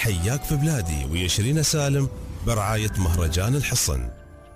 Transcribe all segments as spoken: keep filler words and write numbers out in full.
حياك في بلادي ويا شيرين سالم برعاية مهرجان الحصن.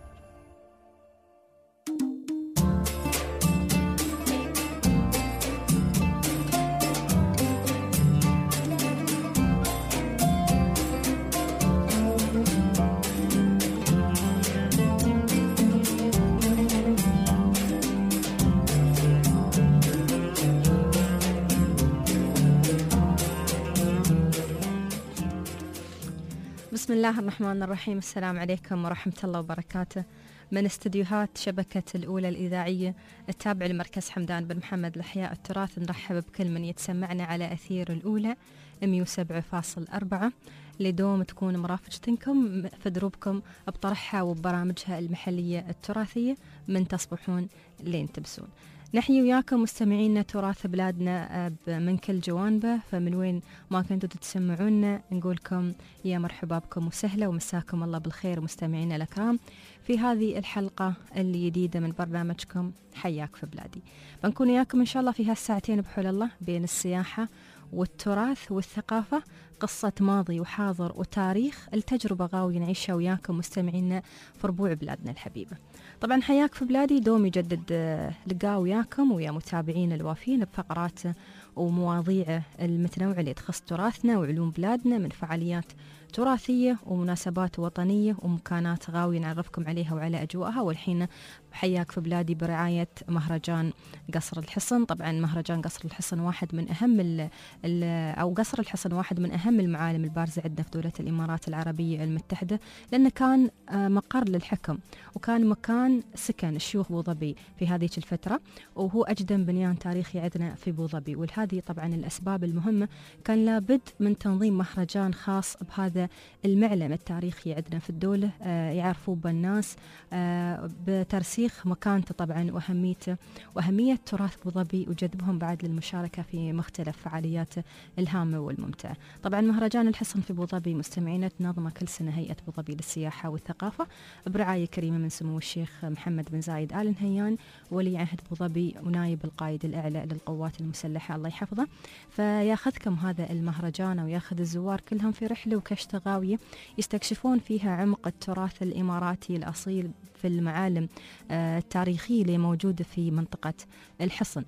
بسم الله الرحمن الرحيم. السلام عليكم ورحمة الله وبركاته. من استديوهات شبكة الأولى الإذاعية التابع لمركز حمدان بن محمد لإحياء التراث، نرحب بكل من يتسمعنا على أثير الأولى مئة وسبعة فاصلة أربعة لدوم تكون مرافقتكم في دروبكم بطرحها وببرامجها المحلية التراثية من تصبحون لين تبسون. نحيي وياكم مستمعينا تراث بلادنا من كل جوانبه، فمن وين ما كنتوا تتسمعونا نقولكم يا مرحبا بكم وسهلا ومساكم الله بالخير مستمعينا الأكرام في هذه الحلقة الجديدة من برنامجكم حياك في بلادي. بنكون وياكم إن شاء الله في هالساعتين بحول الله بين السياحة والتراث والثقافة، قصة ماضي وحاضر وتاريخ، التجربة غاوي نعيشها وياكم مستمعينا في ربوع بلادنا الحبيبة. طبعا حياك في بلادي دوم يجدد لقاء وياكم ويا متابعين الوافين بفقرات ومواضيع المتنوعة اللي تخص تراثنا وعلوم بلادنا من فعاليات تراثية ومناسبات وطنية ومكانات غاوية نعرفكم عليها وعلى أجواءها. والحين حياك في بلادي برعاية مهرجان قصر الحصن. طبعا مهرجان قصر الحصن واحد من أهم ال ال أو قصر الحصن واحد من أهم المعالم البارزة عندنا في دولة الإمارات العربية المتحدة، لأنه كان مقر للحكم وكان مكان سكن الشيوخ بوظبي في هذه الفترة، وهو أجدم بنيان تاريخي عندنا في بوظبي. ولهذه طبعا الأسباب المهمة كان لابد من تنظيم مهرجان خاص بهذا المعلم التاريخي عندنا في الدولة، آه يعرفوا بالناس آه بترسيخ مكانته طبعا وأهميته وأهمية تراث بوظبي وجذبهم بعد للمشاركة في مختلف فعالياته الهامة والممتعة. طبعا مهرجان الحصن في بوظبي مستمعينا تنظمه كل سنة هيئة بوظبي للسياحة والثقافة برعاية كريمة من سمو الشيخ محمد بن زايد آل نهيان ولي عهد بوظبي ونايب القائد الأعلى للقوات المسلحة الله يحفظه. فياخذكم هذا المهرجان وياخذ الزوار كلهم في رحلة وكشتة غاوية يستكشفون فيها عمق التراث الإماراتي الأصيل في المعالم التاريخية اللي موجودة في منطقة الحصن.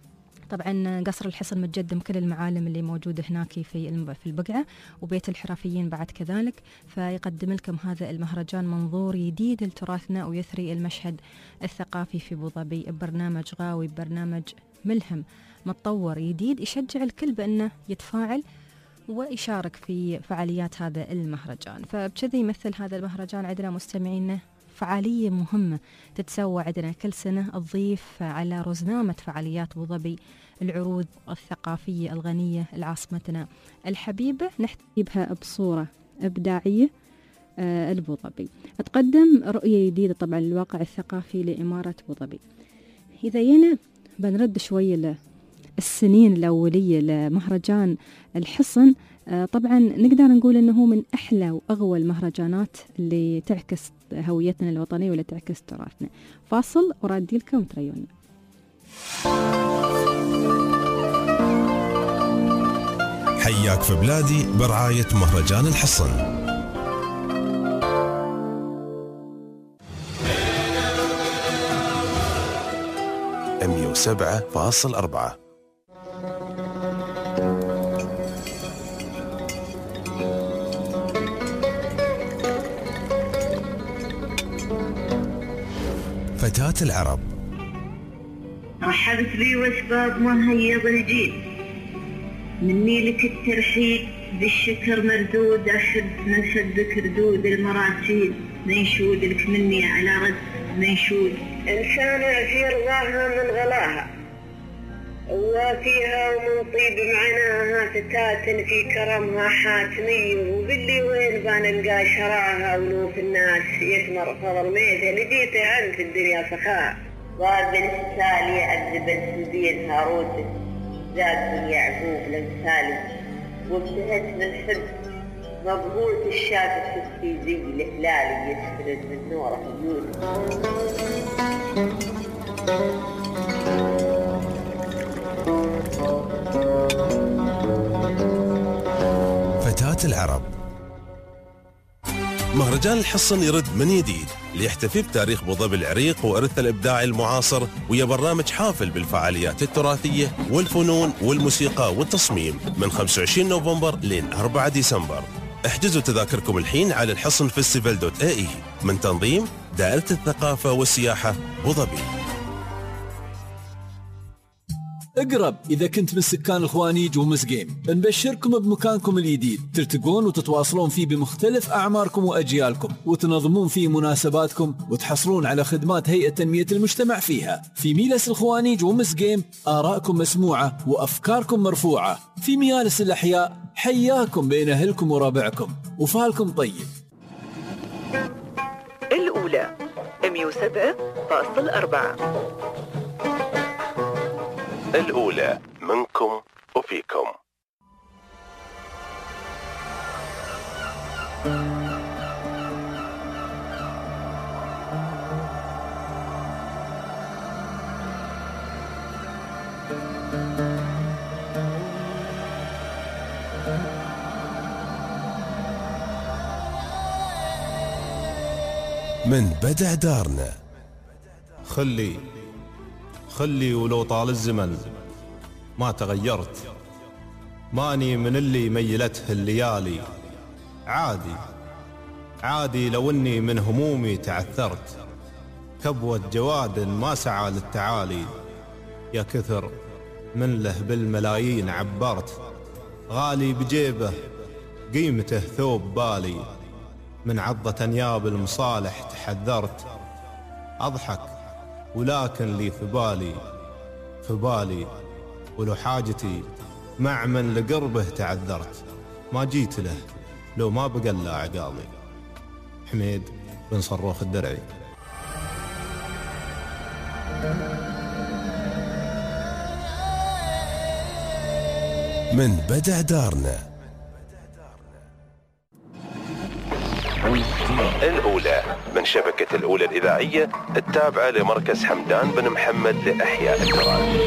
طبعا قصر الحصن متقدم كل المعالم اللي موجودة هناك في في البقعة وبيت الحرفيين بعد كذلك، فيقدم لكم هذا المهرجان منظور جديد لتراثنا ويثري المشهد الثقافي في بوظبي ببرنامج غاوي، برنامج ملهم متطور جديد يشجع الكل بأنه يتفاعل ويشارك في فعاليات هذا المهرجان. فبكذا يمثل هذا المهرجان عندنا مستمعينا فعالية مهمة تتسوى عندنا كل سنة تضيف على رزنامة فعاليات بوظبي العروض الثقافية الغنية لعاصمتنا الحبيبة، نحتجبها بصورة إبداعية آه البوظبي. تقدم رؤية جديدة طبعا للواقع الثقافي لإمارة بوظبي. إذا ينا بنرد شوية السنين الأولية لمهرجان الحصن، آه طبعا نقدر نقول أنه من أحلى وأغوى المهرجانات اللي تعكس هويتنا الوطنية ولا تعكس تراثنا. فاصل ورادي لكم تريون. حياك في بلادي برعاية مهرجان الحصن. مئة وسبعة فاصلة أربعة. فتاة العرب. رحبت بي واسباب مهيض الجيل، مني لك الترحيب بالشكر مردود، أحب من حبك ردود المراسيل، منشود لك مني على رد منشود. إنسانة في رضاها من غلاها وفيها ومن طيب معناها، فتاة في كرمها حاتمية، وباللي وين بنلقى شراها ولوف الناس يثمر فضل ميته، لديته عن في الدنيا سخاء. ضاد بن السالي عذب السبيل هاروت، زاد بن يعقوب الامثالي، وابتهت من حب مبهوت الشاب في زي الهلالي، يسرد من نوره وجوده. فتاة العرب. مهرجان الحصن يرد من جديد ليحتفي بتاريخ ابوظبي العريق وإرثه الإبداعي المعاصر، ويا برنامج حافل بالفعاليات التراثية والفنون والموسيقى والتصميم من خمسة وعشرين نوفمبر لين أربعة ديسمبر. احجزوا تذاكركم الحين على الحصن فيستيفال دوت اي اي من تنظيم دائرة الثقافة والسياحة ابوظبي. اقرب إذا كنت من سكان الخوانيج ومسقيم، نبشركم بمكانكم الجديد تلتقون وتتواصلون فيه بمختلف أعماركم وأجيالكم، وتنظمون فيه مناسباتكم وتحصلون على خدمات هيئة تنمية المجتمع فيها. في ميلس الخوانيج ومسقيم آراءكم مسموعة وأفكاركم مرفوعة. في ميالس الأحياء حياكم بين أهلكم وربعكم، وفالكم طيب. الأولى مية وسبعة فاصلة أربعة. الأولى منكم وفيكم. من بدع دارنا. خلي خلي ولو طال الزمن ما تغيرت، ماني من اللي ميلته الليالي. عادي عادي لو اني من همومي تعثرت، كبوة جواد ما سعى للتعالي. يا كثر من له بالملايين عبرت، غالي بجيبه قيمته ثوب بالي. من عضة انياب المصالح تحذرت، اضحك ولكن لي في بالي في بالي ولو حاجتي مع من لقربه تعذرت، ما جيت له لو ما بقى عقالي. حميد بن صروخ الدرعي. من بدع دارنا. الأولى من شبكة الأولى الإذاعية التابعة لمركز حمدان بن محمد لإحياء التراث.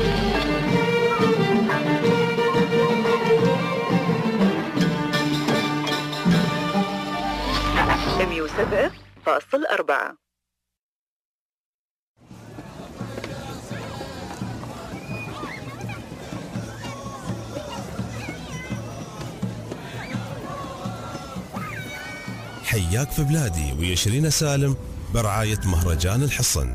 مية وسبعة فاصلة أربعة. حياك في بلادي ويا شيرين سالم برعاية مهرجان الحصن.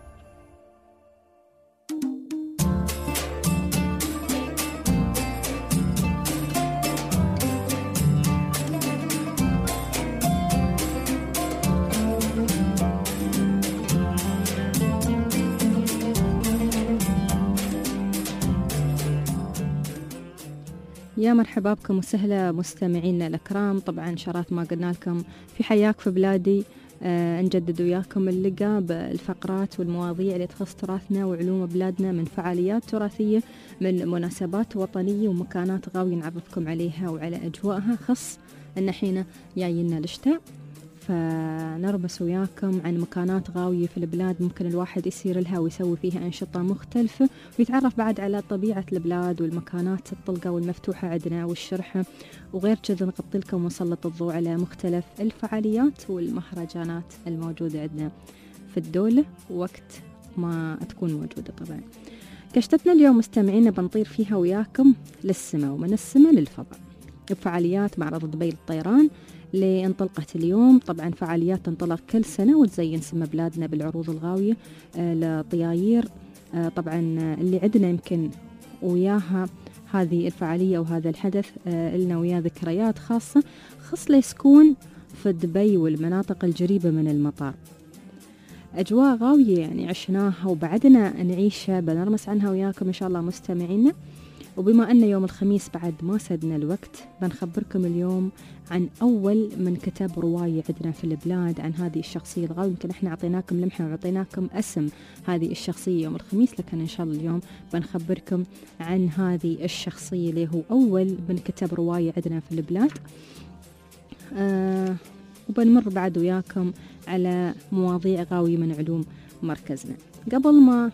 يا مرحبا بكم وسهلا مستمعينا الأكرام. طبعا شرات ما قلنا لكم في حياك في بلادي آه نجدد وياكم اللقاء بالفقرات والمواضيع اللي تخص تراثنا وعلوم بلادنا، من فعاليات تراثية، من مناسبات وطنية ومكانات غاوية نعرفكم عليها وعلى أجواءها، خص أن حين جاينا الشتاء فنربس وياكم عن مكانات غاوية في البلاد ممكن الواحد يسير لها ويسوي فيها أنشطة مختلفة، ويتعرف بعد على طبيعة البلاد والمكانات الطلقة والمفتوحة عندنا والشرحة. وغير كذا نغطي لكم ونسلط الضوء على مختلف الفعاليات والمهرجانات الموجودة عندنا في الدولة وقت ما تكون موجودة. طبعا كشتتنا اليوم مستمعين بنطير فيها وياكم للسماء ومن السماء للفضاء بفعاليات معرض دبي للطيران اللي انطلقت اليوم. طبعا فعاليات تنطلق كل سنة وتزين سما بلادنا بالعروض الغاوية آه لطياير. آه طبعا اللي عندنا يمكن وياها هذه الفعالية وهذا الحدث آه لنا وياه ذكريات خاصة، خاصة يسكون في دبي والمناطق القريبة من المطار. أجواء غاوية يعني عشناها وبعدنا نعيشها، بنرمس عنها وياكم إن شاء الله مستمعينا. وبما أن يوم الخميس بعد ما سدنا الوقت بنخبركم اليوم عن أول من كتب رواية عندنا في البلاد عن هذه الشخصية الغاوية. يمكن احنا عطيناكم لمحة وعطيناكم اسم هذه الشخصية يوم الخميس، لكن إن شاء الله اليوم بنخبركم عن هذه الشخصية اللي هو أول من كتب رواية عندنا في البلاد. آه وبنمر بعد وياكم على مواضيع غاوية من علوم مركزنا. قبل ما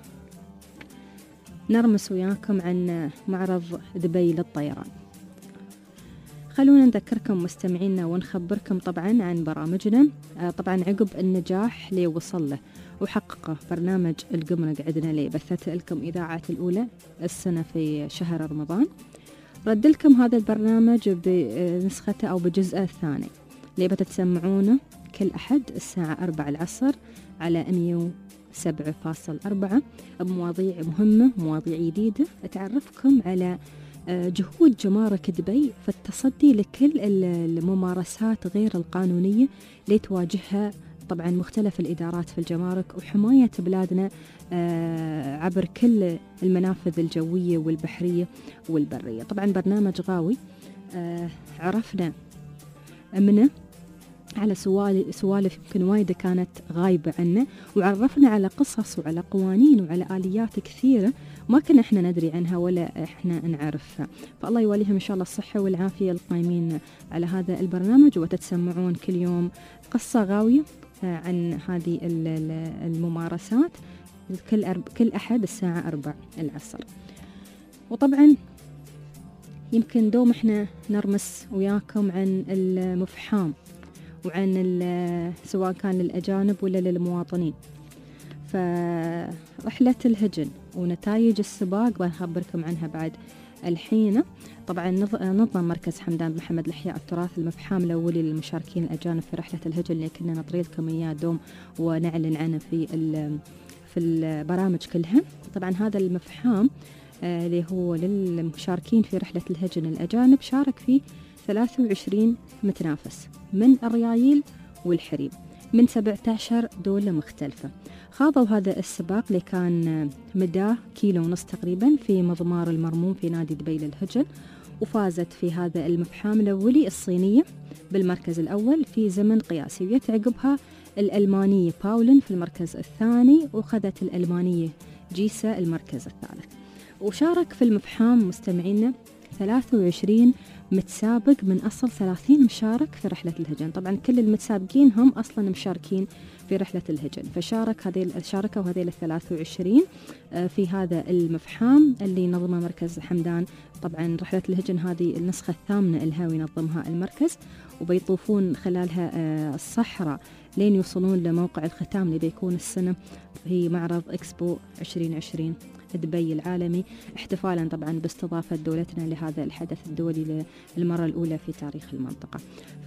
نرمس وياكم عن معرض دبي للطيران خلونا نذكركم مستمعينا ونخبركم طبعا عن برامجنا. طبعا عقب النجاح اللي وصل له وحققه برنامج القمرق عندنا اللي بثته لكم إذاعات الأولى السنة في شهر رمضان، رد لكم هذا البرنامج بنسخته أو بجزءه الثاني اللي بتتسمعونه كل أحد الساعة أربعة العصر على مية وسبعة فاصلة أربعة بمواضيع مهمة، مواضيع جديدة تعرفكم على جهود جمارك دبي في التصدي لكل الممارسات غير القانونية اللي تواجهها طبعا مختلف الإدارات في الجمارك، وحماية بلادنا عبر كل المنافذ الجوية والبحرية والبرية. طبعا برنامج غاوي عرفنا منه على سوالف يمكن وايدة كانت غايبة عنا، وعرفنا على قصص وعلى قوانين وعلى آليات كثيرة ما كنا احنا ندري عنها ولا احنا نعرفها. فالله يوليهم ان شاء الله الصحة والعافية القائمين على هذا البرنامج، وتتسمعون كل يوم قصة غاوية عن هذه الممارسات كل أرب... كل أحد الساعة أربع العصر. وطبعا يمكن دوم احنا نرمس وياكم عن المفحام وعن سواء كان للأجانب ولا للمواطنين. فرحلة الهجن ونتائج السباق بنخبركم عنها بعد الحين. طبعا نظم مركز حمدان بن محمد لإحياء التراث المفحام الأولي للمشاركين الأجانب في رحلة الهجن اللي كنا نطري لكم إياه دوم ونعلن عنه في في البرامج كلها. طبعا هذا المفحام اللي هو للمشاركين في رحلة الهجن الأجانب شارك فيه ثلاثة وعشرين متنافس من الريايل والحريم من سبعة عشر دولة مختلفة. خاضوا هذا السباق اللي كان مداه كيلو ونص تقريبا في مضمار المرموم في نادي دبي للهجن، وفازت في هذا المفحام الأولي الصينية بالمركز الأول في زمن قياسي، ويتعقبها الألمانية باولن في المركز الثاني، وخذت الألمانية جيسا المركز الثالث. وشارك في المفحام مستمعينا ثلاثة وعشرين متسابق من أصل ثلاثين مشارك في رحلة الهجن. طبعا كل المتسابقين هم أصلا مشاركين في رحلة الهجن، فشارك هذه شاركوا هذه الثلاثة وعشرين في هذا المفحام اللي نظمه مركز حمدان. طبعا رحلة الهجن هذه النسخة الثامنة لها وينظمها المركز، وبيطوفون خلالها الصحراء لين يوصلون لموقع الختام اللي بيكون السنة في معرض إكسبو عشرين عشرين دبي العالمي، احتفالا طبعا باستضافة دولتنا لهذا الحدث الدولي للمرة الأولى في تاريخ المنطقة.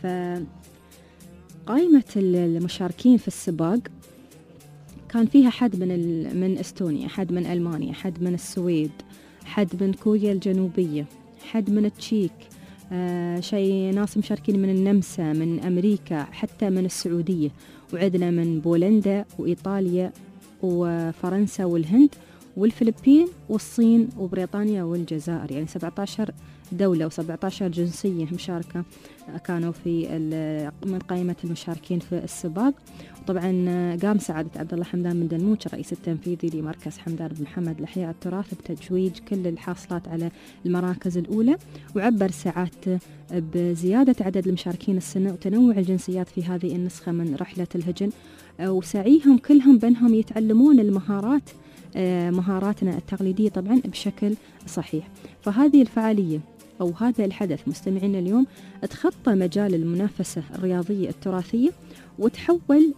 فقائمة المشاركين في السباق كان فيها حد من من استونيا، حد من ألمانيا، حد من السويد، حد من كوريا الجنوبية، حد من التشيك، آه شيء ناس مشاركين من النمسا، من أمريكا، حتى من السعودية، وعندنا من بولندا وإيطاليا وفرنسا والهند والفلبين والصين وبريطانيا والجزائر. يعني سبعة عشر دولة وسبعة عشر جنسية مشاركة كانوا في من قائمة المشاركين في السباق. وطبعا قام سعادة عبد الله حمدان بن دلموش الرئيس التنفيذي لمركز حمدان بن محمد لإحياء التراث بتتويج كل الحاصلات على المراكز الأولى، وعبر سعادته بزيادة عدد المشاركين السنة وتنوع الجنسيات في هذه النسخة من رحلة الهجن، وسعيهم كلهم بأنهم يتعلمون المهارات مهاراتنا التقليدية طبعا بشكل صحيح. فهذه الفعالية أو هذا الحدث مستمعينا اليوم تخطى مجال المنافسة الرياضية التراثية وتحول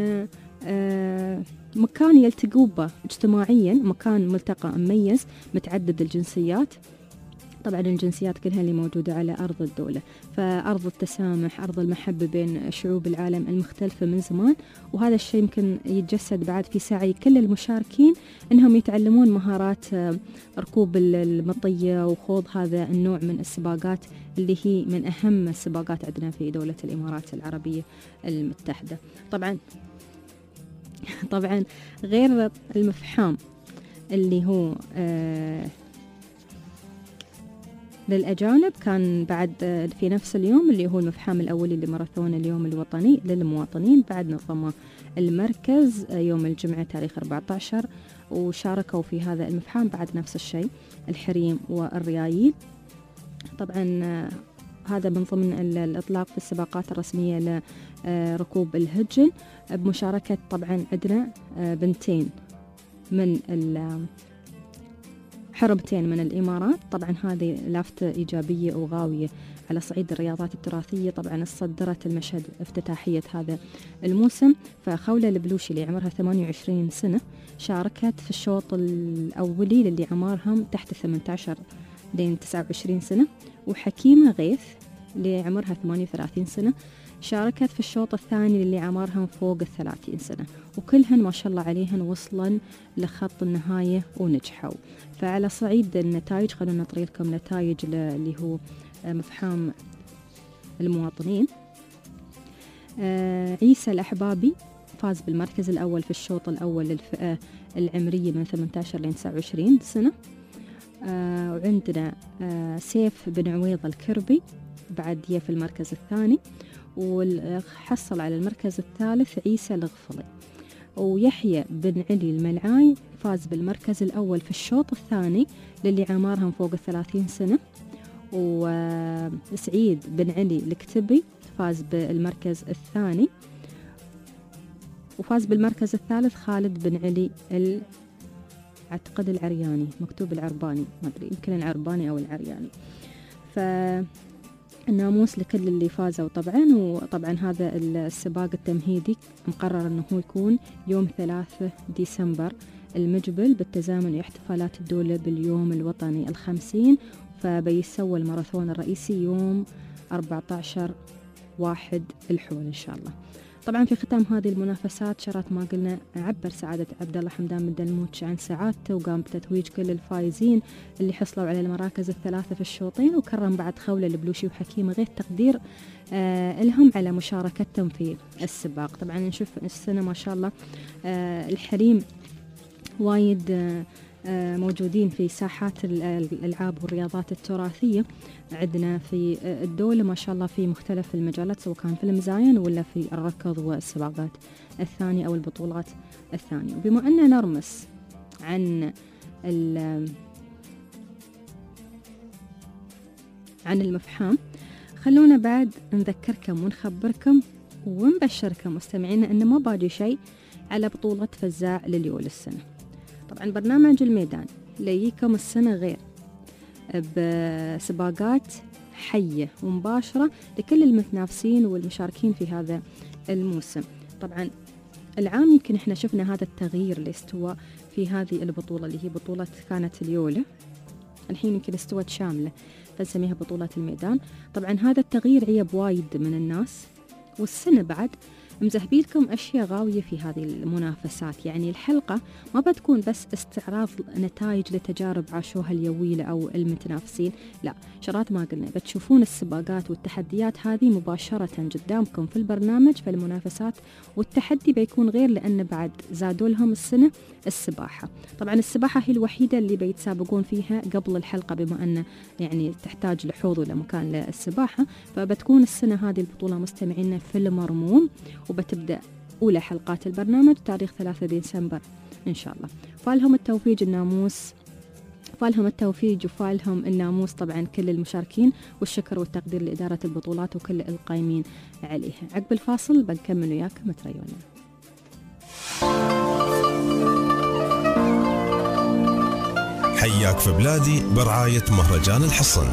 لمكان يلتقوا به اجتماعيا، مكان ملتقى مميز متعدد الجنسيات. طبعا الجنسيات كلها اللي موجودة على أرض الدولة، فأرض التسامح، أرض المحبة بين شعوب العالم المختلفة من زمان. وهذا الشيء يمكن يتجسد بعد في سعي كل المشاركين أنهم يتعلمون مهارات ركوب المطية وخوض هذا النوع من السباقات اللي هي من أهم السباقات عندنا في دولة الإمارات العربية المتحدة. طبعا طبعا غير المفحام اللي هو آه للأجانب، كان بعد في نفس اليوم اللي هو المفحام الأولي لماراثون اليوم الوطني للمواطنين بعد نظمه المركز يوم الجمعة تاريخ أربعة عشر، وشاركوا في هذا المفحام بعد نفس الشيء الحريم والريايل. طبعا هذا من ضمن الإطلاق في السباقات الرسمية لركوب الهجن بمشاركة طبعا عندنا بنتين من حربتين من الإمارات. طبعا هذه لافتة إيجابية وغاوية على صعيد الرياضات التراثية طبعا صدرت المشهد افتتاحية هذا الموسم. فخولة البلوشي اللي عمرها ثمانية وعشرين سنة شاركت في الشوط الأولي للي عمرهم تحت ثمانية عشر لين تسعة وعشرين سنة، وحكيمة غيث اللي عمرها ثمانية وثلاثين سنة شاركت في الشوط الثاني للي عمرهم فوق الثلاثين سنة، وكلهن ما شاء الله عليهن وصلن لخط النهاية ونجحوا. فعلى صعيد النتائج خلونا نطري لكم نتائج اللي هو مفحام المواطنين. عيسى الأحبابي فاز بالمركز الأول في الشوط الأول للفئة العمرية من ثمانية عشر لين تسعة وعشرين سنة. وعندنا سيف بن عويض الكربي بعد يه في المركز الثاني، وحصل على المركز الثالث عيسى الغفلي. ويحيى بن علي الملعاي فاز بالمركز الأول في الشوط الثاني للي عمرهم فوق الثلاثين سنة. وسعيد بن علي الكتبي فاز بالمركز الثاني. وفاز بالمركز الثالث خالد بن علي ال... أعتقد العرياني، مكتوب العرباني، ما أدري يمكن العرباني أو العرياني. فالناموس لكل اللي فازوا طبعا. وطبعا هذا السباق التمهيدي مقرر أنه يكون يوم ثلاثة ديسمبر المقبل بالتزامن مع احتفالات الدولة باليوم الوطني الخمسين. فبيسوى الماراثون الرئيسي يوم أربعة عشر واحد الحول إن شاء الله. طبعا في ختام هذه المنافسات شرط ما قلنا عبر سعادة عبد الله حمدان بن دلموتش عن سعادته، وقام بتتويج كل الفائزين اللي حصلوا على المراكز الثلاثة في الشوطين، وكرم بعد خولة البلوشي وحكيمة غيث تقدير آه لهم على مشاركتهم في السباق. طبعا نشوف السنة ما شاء الله آه الحريم وايد آه موجودين في ساحات الألعاب والرياضات التراثية عندنا في الدولة ما شاء الله في مختلف المجالات، سواء كان في المزاين ولا في الركض والسباقات الثانية أو البطولات الثانية. وبما أننا نرمس عن عن المفحام، خلونا بعد نذكركم ونخبركم ونبشركم مستمعينا أنه ما باقي شيء على بطولة فزاع لليول السنة. طبعا برنامج الميدان ليكم السنة غير بسباقات حية ومباشرة لكل المتنافسين والمشاركين في هذا الموسم. طبعا العام يمكن احنا شفنا هذا التغيير اللي استوى في هذه البطولة اللي هي بطولة كانت اليولة، الحين يمكن استوت شاملة فنسميها بطولة الميدان. طبعا هذا التغيير عيب وايد من الناس، والسنة بعد مزهبي لكم أشياء غاوية في هذه المنافسات. يعني الحلقة ما بتكون بس استعراض نتائج لتجارب عاشوها اليويلة أو المتنافسين، لا، شرات ما قلنا بتشوفون السباقات والتحديات هذه مباشرة قدامكم في البرنامج. فالمنافسات والتحدي بيكون غير، لأن بعد زادوا لهم السنة السباحة. طبعا السباحة هي الوحيدة اللي بيتسابقون فيها قبل الحلقة، بما أن يعني تحتاج لحوض ولا مكان للسباحة. فبتكون السنة هذه البطولة مستمعين في المرموم، وبتبدأ أولى حلقات البرنامج تاريخ ثلاثة ديسمبر إن شاء الله. فالهم التوفيق الناموس فالهم التوفيق وفالهم الناموس طبعا كل المشاركين، والشكر والتقدير لإدارة البطولات وكل القائمين عليها. عقب الفاصل بنكمل وياكم تريونا. حياك في بلادي برعاية مهرجان الحصن.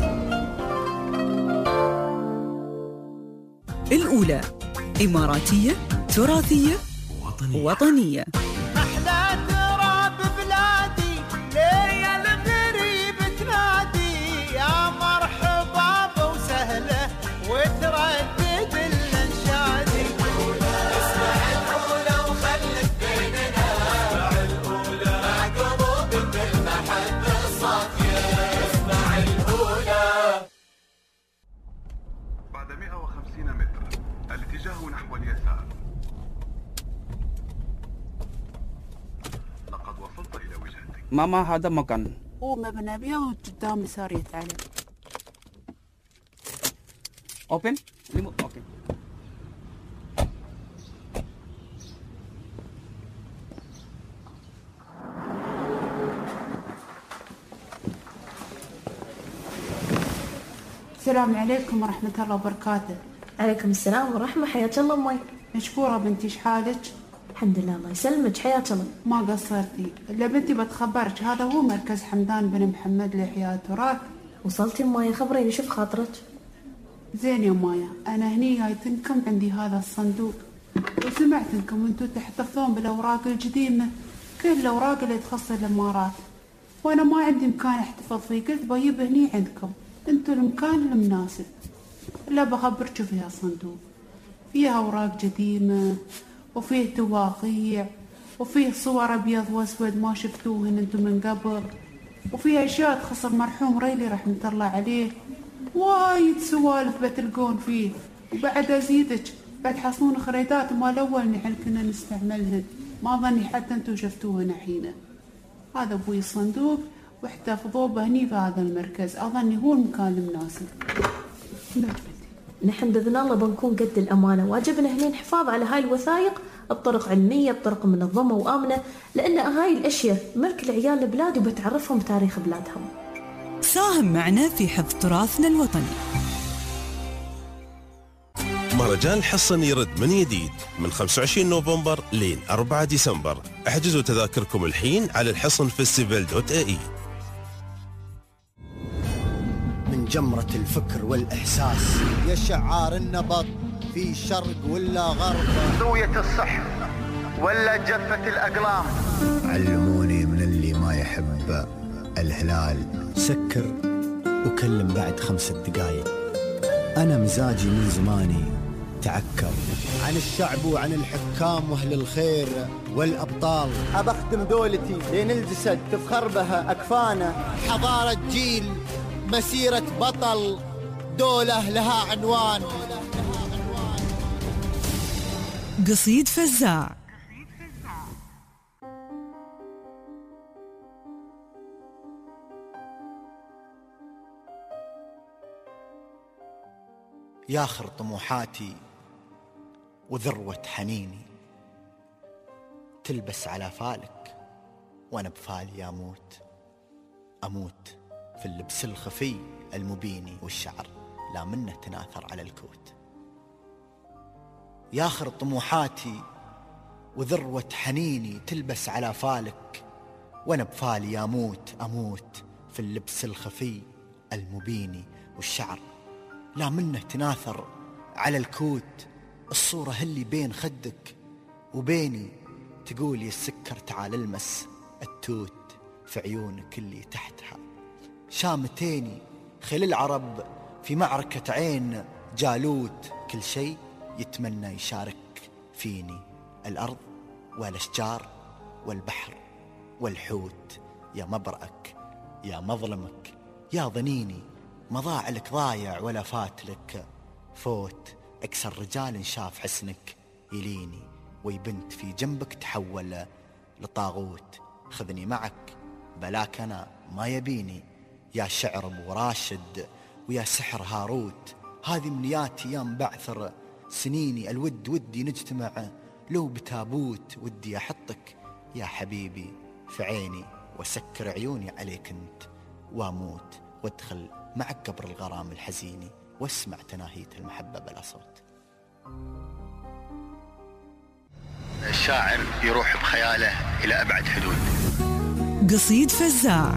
الأولى إماراتية تراثية وطنية, وطنية. أحلى تراب بلادي ليا الغريب تنادي، يا مرحبا وسهلة وتردد الانشادي. اسمع الأولى وخلك بيننا، اسمع الأولى مع قلوب بالمحبة الصافية. اسمع الأولى. بعد مئة وخمسين متر الاتجاه نحو اليسار. لقد وصلت إلى وجهتك. ماما هذا مكان. هو مبنى بيه وقدام يسار يتعلم. اوبن ريموت. اوكي. السلام عليكم ورحمة الله وبركاته. عليكم السلام ورحمة. حياك الله أمي. مشكورة بنتي، شحالك؟ الحمد لله الله يسلمك. حياك الله. ما قصرتي. إلا بنتي بتخبرك، هذا هو مركز حمدان بن محمد لإحياء التراث. وصلتي أمي؟ خبريني شوف خاطرك. زين يا مايا، أنا هني جايتنكم عندي هذا الصندوق، وسمعت انكم انتو تحتفظون بالأوراق القديمة، كل الأوراق اللي تخص الإمارات، وأنا ما عندي مكان احتفظ فيه، قلت بجيب هني عندكم، انتو المكان المناسب. لا بخبرك فيها صندوق، فيها أوراق قديمة وفيه تواقيع وفيه صور أبيض وأسود ما شفتوهن انتو من قبل، وفيها أشياء تخص المرحوم ريلي رحمة الله عليه، وايد سوالف بتلقون فيه. وبعد أزيدك بتحصلون خريطات مال أول نحن كنا نستعملهن، ما ظني حتى انتو شفتوهن الحين. هذا ابوي الصندوق واحتفظوه بهني في هذا المركز، أظني هو المكان المناسب. نحن بإذن الله بنكون قد الأمانة، واجبنا هنا الحفاظ على هاي الوثائق بطرق علمية بطرق منظمة وآمنة، لأن هاي الأشياء ملك العيال البلاد وبتعرفهم تاريخ بلادهم. ساهم معنا في حفظ تراثنا الوطني. مهرجان الحصن يرد من جديد من خمسة وعشرين نوفمبر لين أربعة ديسمبر. احجزوا تذاكركم الحين على الحصن فيستيفال دوت اي اي. من جمرة الفكر والإحساس يا شعار النبض في شرق ولا غرب، زوية الصحن ولا جفة الأقلام. علموني من اللي ما يحب الهلال سكر وكلم بعد خمسة دقايق. أنا مزاجي من زماني تعكر عن الشعب وعن الحكام واهل الخير والأبطال. أبختم دولتي لين الجسد تفخر بها أكفانا. حضارة جيل، مسيرة بطل، دولة لها عنوان. قصيد فزاع. ياخر طموحاتي وذروة حنيني، تلبس على فالك وانا بفالي اموت. اموت في اللبس الخفي المبيني والشعر لا منه تناثر على الكوت. ياخر طموحاتي وذروة حنيني، تلبس على فالك وانا بفالي اموت. اموت في اللبس الخفي المبيني والشعر لا منه تناثر على الكوت. الصورة اللي بين خدك وبيني تقول يا السكر تعال المس التوت في عيونك اللي تحتها. شامتيني خل العرب في معركة عين جالوت، كل شيء يتمنى يشارك فيني، الأرض والأشجار والبحر والحوت. يا مبرأك يا مظلمك يا ظنيني، ما ضاع لك ضايع ولا فات لك فوت. أكثر رجال شاف حسنك يليني، ويبنت في جنبك تحول لطاغوت. خذني معك بلاك أنا ما يبيني، يا شعر أبو راشد ويا سحر هاروت. هذه منياتي يا مبعثر سنيني، الود ودي نجتمع لو بتابوت. ودي أحطك يا حبيبي في عيني وسكر عيوني عليك انت واموت، وادخل معك قبر الغرام الحزيني واسمع تناهية المحبة بلا صوت. الشاعر يروح بخياله إلى أبعد حدود. قصيد فزاع.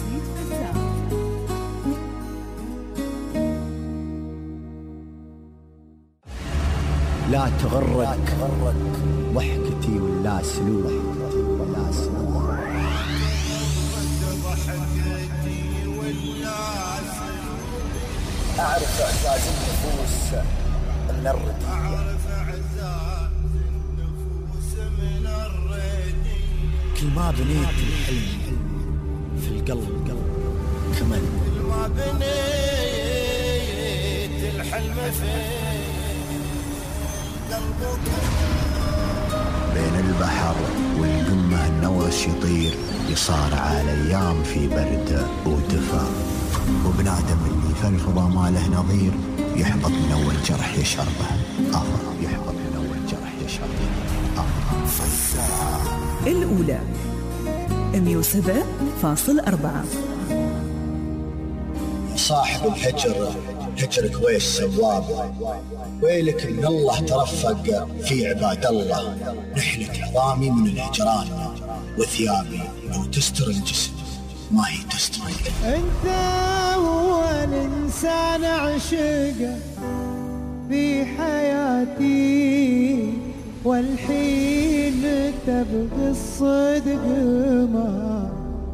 لا تغرك ضحكتي ولا سلوك، أعرف إعزاز النفوس من الردية، كل ما بنيت الحلم في القلب كمل. كل ما بنيت الحلم في قلبك. بين البحر والقمة النوش يطير، يصارع الأيام في برد ودفا، وبنادم اللي في الفضا ما له نظير، يحبط من أول جرح يشربه آخر، يحبط من أول جرح يشربه آخر. فزاع. الأولى مية وسبعة فاصلة أربعة. صاحب الهجر هجرك ويش سواب، ويلك من الله ترفق في عباد الله. نحلة عظامي من الهجران، وثيابي لو تستر الجسم ما يدستري. انت هو الانسان عشقه في حياتي، والحين تبغي الصدق ما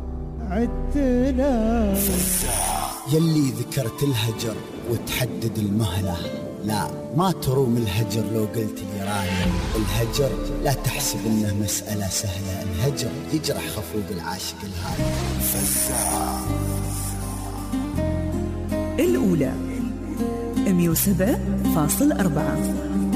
عدتنا. يلي ذكرت الهجر وتحدد المهلة، لا ما تروم الهجر لو قلت لي راية. الهجر لا تحسب انه مسألة سهلة، الهجر يجرح خفوق العاشق الهادي. فزاع الأولى مية وسبعة فاصل أربعة.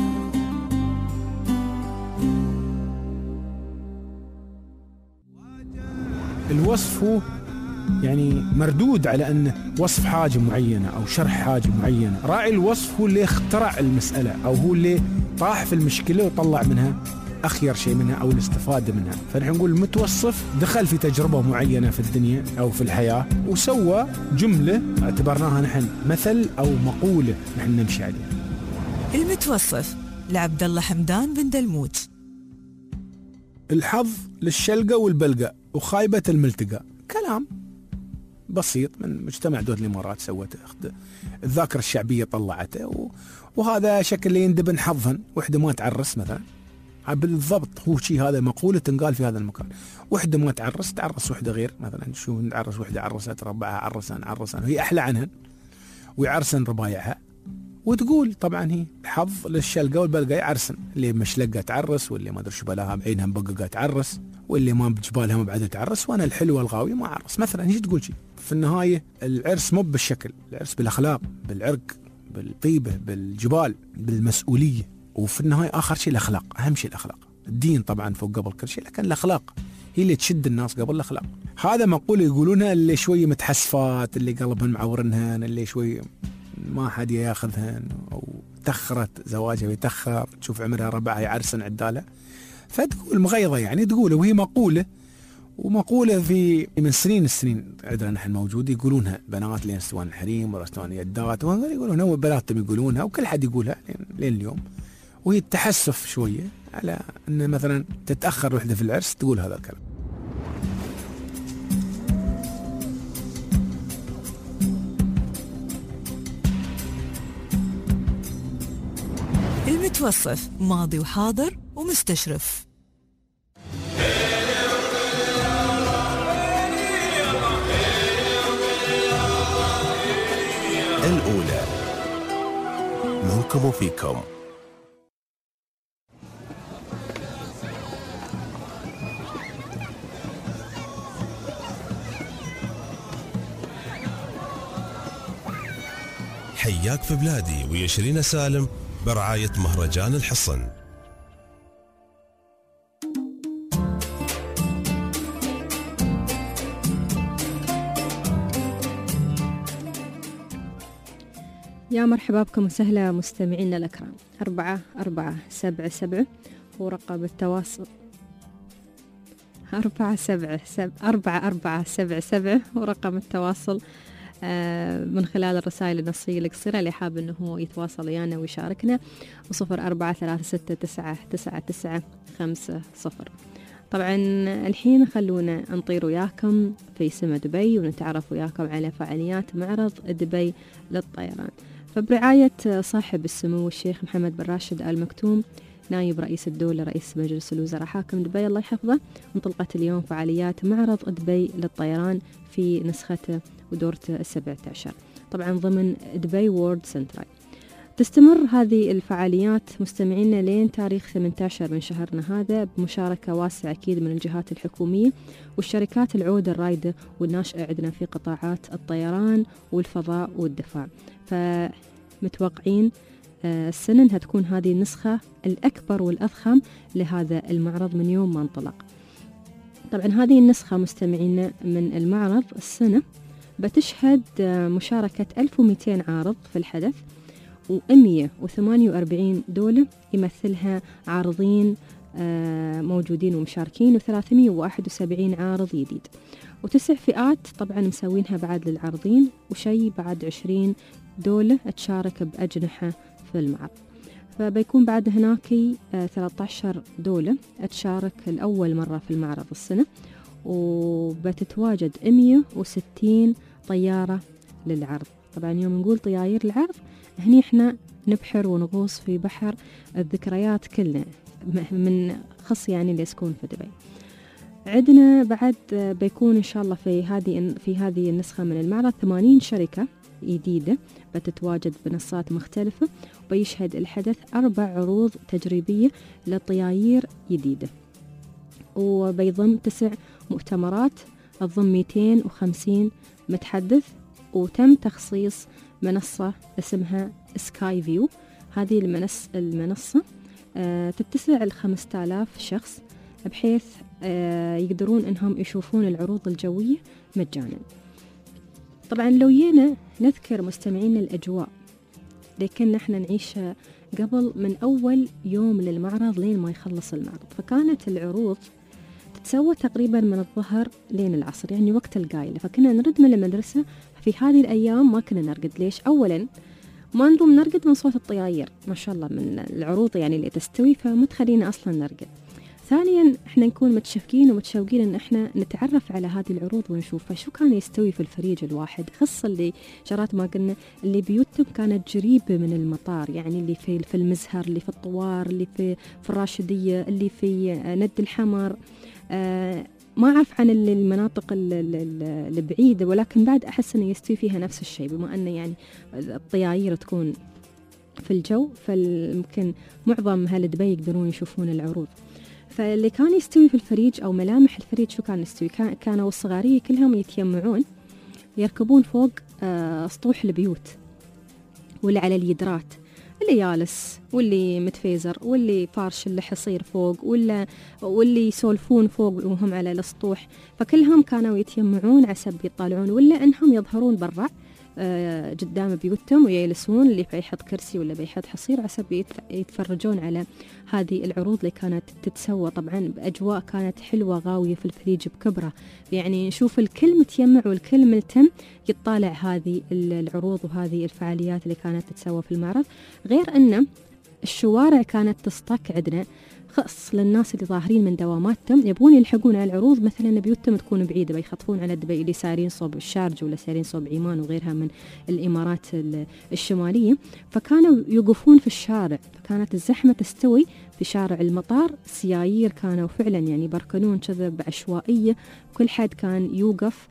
الوصف هو يعني مردود على أنه وصف حاجة معينة أو شرح حاجة معينة. راعي الوصف هو اللي اخترع المسألة، أو هو اللي طاح في المشكلة وطلع منها أخير شيء منها أو الاستفادة منها. فنحن نقول المتوصف دخل في تجربة معينة في الدنيا أو في الحياة وسوى جملة اعتبرناها نحن مثل أو مقولة نحن نمشي عليها. المتوصف لعبد الله حمدان بن دلموت. الحظ للشلقة والبلقة وخايبة الملتقى. كلام بسيط من مجتمع دول الإمارات سوته، الذاكرة الشعبية طلعته، وهذا شكل يندبن حظا. وحدة ما تعرس مثلا بالضبط هو شيء، هذا مقولة تنقال في هذا المكان. وحدة ما تعرس تعرس وحدة غير مثلا، شو نعرس وحدة عرست ربعها عرسان عرسان وهي أحلى عنها ويعرسن ربايعها، وتقول طبعا هي الحظ للشلقة والبلقة يعرسن، اللي مشلقة تعرس، واللي ما أدري شو بلاها بعينها مبققة تعرس، واللي ما بجبالها مبعدة تعرس، وأنا الحلوة الغاوية ما أعرس مثلا. هي تقول شيء في النهاية العرس مو بالشكل، العرس بالأخلاق، بالعرق، بالطيبة، بالجبال، بالمسؤولية، وفي النهاية آخر شيء الأخلاق. أهم شيء الأخلاق. الدين طبعا فوق قبل كل شيء، لكن الأخلاق هي اللي تشد الناس قبل الأخلاق. هذا مقولة يقولونها اللي شوية متحسفات، اللي قلبهن معورنهن، اللي شوي ما حد ياخذهن، أو تخرت زواجها بيتخر، تشوف عمرها ربعها يعرسن عدالة، فتقول مغيظة يعني تقول. وهي مقولة، ومقولة في من سنين السنين عندنا نحن موجود يقولونها بنات لين استوان الحريم ورستوان يدات، ويقولونها وبناتهم يقولونها وكل حد يقولها لين اليوم. وهي التحسف شوية على أن مثلا تتأخر وحدة في العرس تقول هذا الكلام. المتوصف ماضي وحاضر ومستشرف. الأولى منكم وفيكم. حياك في بلادي ويا شيرين سالم برعاية مهرجان الحصن. يا مرحبا بكم وسهلا مستمعينا الأكرام. أربعة أربعة سبعة سبعة ورقم التواصل أربعة سبعة سبعة أربعة أربعة سبعة سبعة ورقم التواصل من خلال الرسائل النصية القصيرة اللي حاب أنه هو يتواصل ويانا ويشاركنا، وصفر أربعة ثلاثة ستة تسعة تسعة تسعة خمسة صفر. طبعا الحين خلونا نطير وياكم في سما دبي ونتعرف وياكم على فعاليات معرض دبي للطيران. فبرعاية صاحب السمو الشيخ محمد بن راشد آل مكتوم نائب رئيس الدولة رئيس مجلس الوزراء حاكم دبي الله يحفظه، انطلقت اليوم فعاليات معرض دبي للطيران في نسخته ودورته السبعة عشر، طبعا ضمن دبي وورد سنترال. تستمر هذه الفعاليات مستمعينا لين تاريخ ثمانية عشر من شهرنا هذا، بمشاركة واسعة أكيد من الجهات الحكومية والشركات العودة الرائدة والناشئة عندنا في قطاعات الطيران والفضاء والدفاع. فمتوقعين السنة أنها تكون هذه النسخة الأكبر والأضخم لهذا المعرض من يوم ما انطلق. طبعا هذه النسخة مستمعينا من المعرض السنة بتشهد مشاركة ألف ومئتين عارض في الحدث، ومئة وثمانية وأربعين دولة يمثلها عارضين موجودين ومشاركين، وثلاثمئة وواحد وسبعين عارض جديد، وتسع فئات طبعا مسوينها بعد للعارضين، وشي بعد عشرين دولة تشارك بأجنحة في المعرض. فبيكون بعد هناك ثلاثة عشر دولة تشارك الأول مرة في المعرض السنة، وبتتواجد مئة وستين طيارة للعرض. طبعا يوم نقول طياير العرض هني احنا نبحر ونغوص في بحر الذكريات كلنا من خص يعني اللي يسكن في دبي. عندنا بعد بيكون إن شاء الله في هذه في هذه النسخة من المعرض ثمانين شركة جديدة بتتواجد بمنصات مختلفة، وبيشهد الحدث أربع عروض تجريبية لطياير جديدة، وبيضم تسع مؤتمرات تضم مئتين وخمسين متحدث، وتم تخصيص منصة اسمها سكاي فيو. هذه المنصة, المنصة آه تتسع لخمسة آلاف شخص، بحيث آه يقدرون انهم يشوفون العروض الجوية مجانا. طبعا لو جينا نذكر مستمعين الأجواء لكن احنا نعيشها قبل من أول يوم للمعرض لين ما يخلص المعرض، فكانت العروض تتسوى تقريبا من الظهر لين العصر، يعني وقت القايلة. فكنا نرد من المدرسة في هذه الأيام ما كنا نرقد. ليش؟ أولا ما نضم نرقد من صوت الطياير ما شاء الله من العروض يعني اللي تستوي، فما تخلينا أصلا نرقد. ثانيا احنا نكون متشفقين ومتشوقين ان احنا نتعرف على هذه العروض ونشوفها شو كان يستوي في الفريج الواحد، خاصة اللي جرات ما قلنا اللي بيوتهم كانت قريبة من المطار، يعني اللي في في المزهر، اللي في الطوار، اللي في في الراشدية، اللي في ند الحمر. آه ما أعرف عن المناطق البعيدة، ولكن بعد أحس أنه يستوي فيها نفس الشيء، بما أن يعني الطياير تكون في الجو، فممكن معظم أهل دبي يقدرون يشوفون العروض. فاللي كان يستوي في الفريج أو ملامح الفريج شو كان يستوي؟ كانوا الصغارية كلهم يتيمعون يركبون فوق آه سطوح البيوت، واللي على اليدرات، اللي جالس واللي متفيزر واللي فارش الحصير فوق، ولا واللي يسولفون فوق وهم على السطوح. فكلهم كانوا يتيمعون عسب يطالعون، ولا انهم يظهرون برا آه قدام بيوتهم ويجلسون، اللي بيحط كرسي ولا بيحط حصير عسب يتفرجون على هذه العروض اللي كانت تتسوى. طبعا بأجواء كانت حلوة غاوية في الفريج بكبرة، يعني نشوف الكل متيمع والكل ملتم يطالع هذه العروض وهذه الفعاليات اللي كانت تتسوى في المعرض. غير أن الشوارع كانت تصطك عندنا خاص للناس اللي ظاهرين من دواماتهم يبغون يلحقون على العروض، مثلا بيوتهم تكون بعيدة بيخطفون على دبي، اللي سارين صوب الشارجة ولا سارين صوب عمان وغيرها من الإمارات الشمالية، فكانوا يوقفون في الشارع. فكانت الزحمة تستوي في شارع المطار، السيايير كانوا فعلا يعني بركنون كذا بعشوائية، كل حد كان يوقف،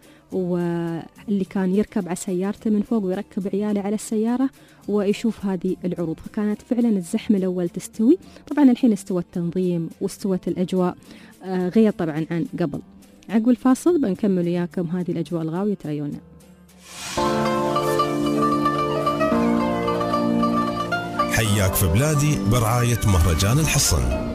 واللي كان يركب على سيارته من فوق ويركب عياله على السيارة ويشوف هذه العروض. فكانت فعلا الزحمة الأول تستوي. طبعا الحين استوى التنظيم واستوت الأجواء آه غير طبعا عن قبل. عقب الفاصل بنكمل وياكم هذه الأجواء الغاوية تريونا. حياك في بلادي برعاية مهرجان الحصن.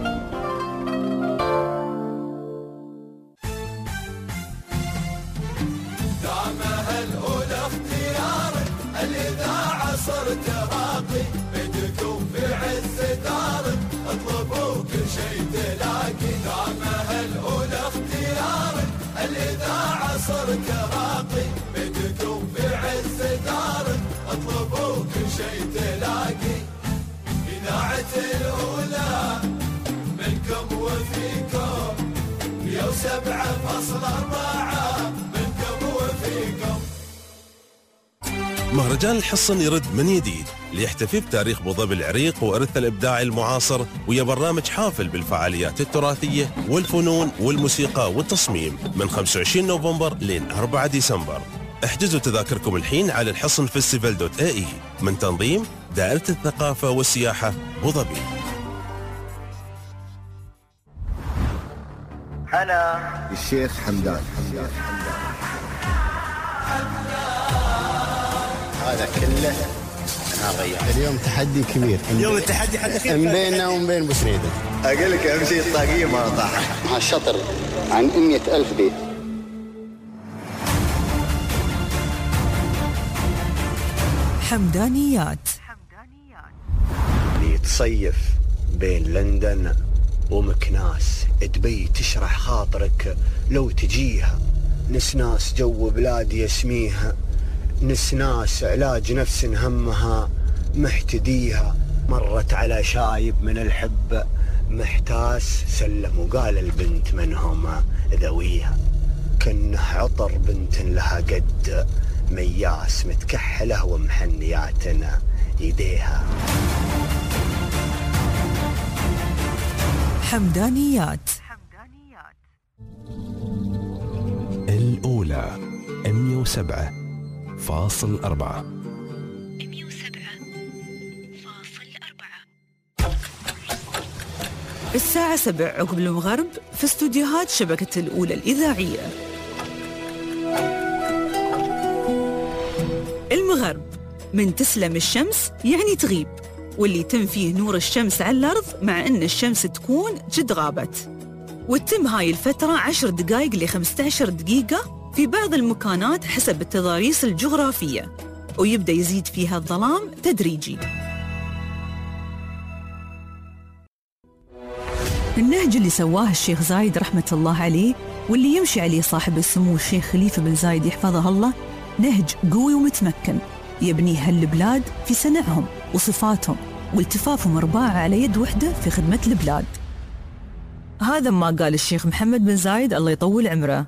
سبعة فاصل أربعة منكم وفيكم. مهرجان الحصن يرد من جديد ليحتفي بتاريخ بوظبي العريق وإرث الإبداعي المعاصر، ويا برنامج حافل بالفعاليات التراثية والفنون والموسيقى والتصميم من خمسة وعشرين نوفمبر لين أربعة ديسمبر. احجزوا تذاكركم الحين على الحصن فيستيفال دوت اي اي من تنظيم دائرة الثقافة والسياحة بوظبي. أنا الشيخ حمدان. هذا كله أنا غير. اليوم تحدي كبير. اليوم التحدي حد من بيننا ومن بين بسريدة. أقول لك أهم شيء الطاقية ما طاح. مع الشطر عن مئة ألف بيت. حمدانيات. اللي تصيف بين لندن ومكناس، دبي تشرح خاطرك لو تجيها. نسناس جو بلادي يسميها، نسناس علاج نفس همها محتديها. مرت على شايب من الحب محتاس، سلم وقال البنت من هما ذويها. كأنه عطر بنت لها قد مياس متكحلة ومحنياتنا يديها. حمدانيات. الأولى مية وسبعة فاصل أربعة. الساعة سبع عقب المغرب في استوديوهات شبكة الأولى الإذاعية. المغرب من تسلم الشمس يعني تغيب، واللي يتم فيه نور الشمس على الأرض مع أن الشمس تكون جد غابت، وتتم هاي الفترة عشر دقائق لخمسة عشر دقيقة في بعض المكانات حسب التضاريس الجغرافية، ويبدأ يزيد فيها الظلام تدريجي. النهج اللي سواه الشيخ زايد رحمة الله عليه واللي يمشي عليه صاحب السمو الشيخ خليفة بن زايد يحفظه الله نهج قوي ومتمكن يبني هالبلاد في صنعهم وصفاتهم والتفافهم أرباعة على يد وحدة في خدمة البلاد. هذا ما قال الشيخ محمد بن زايد الله يطول عمره.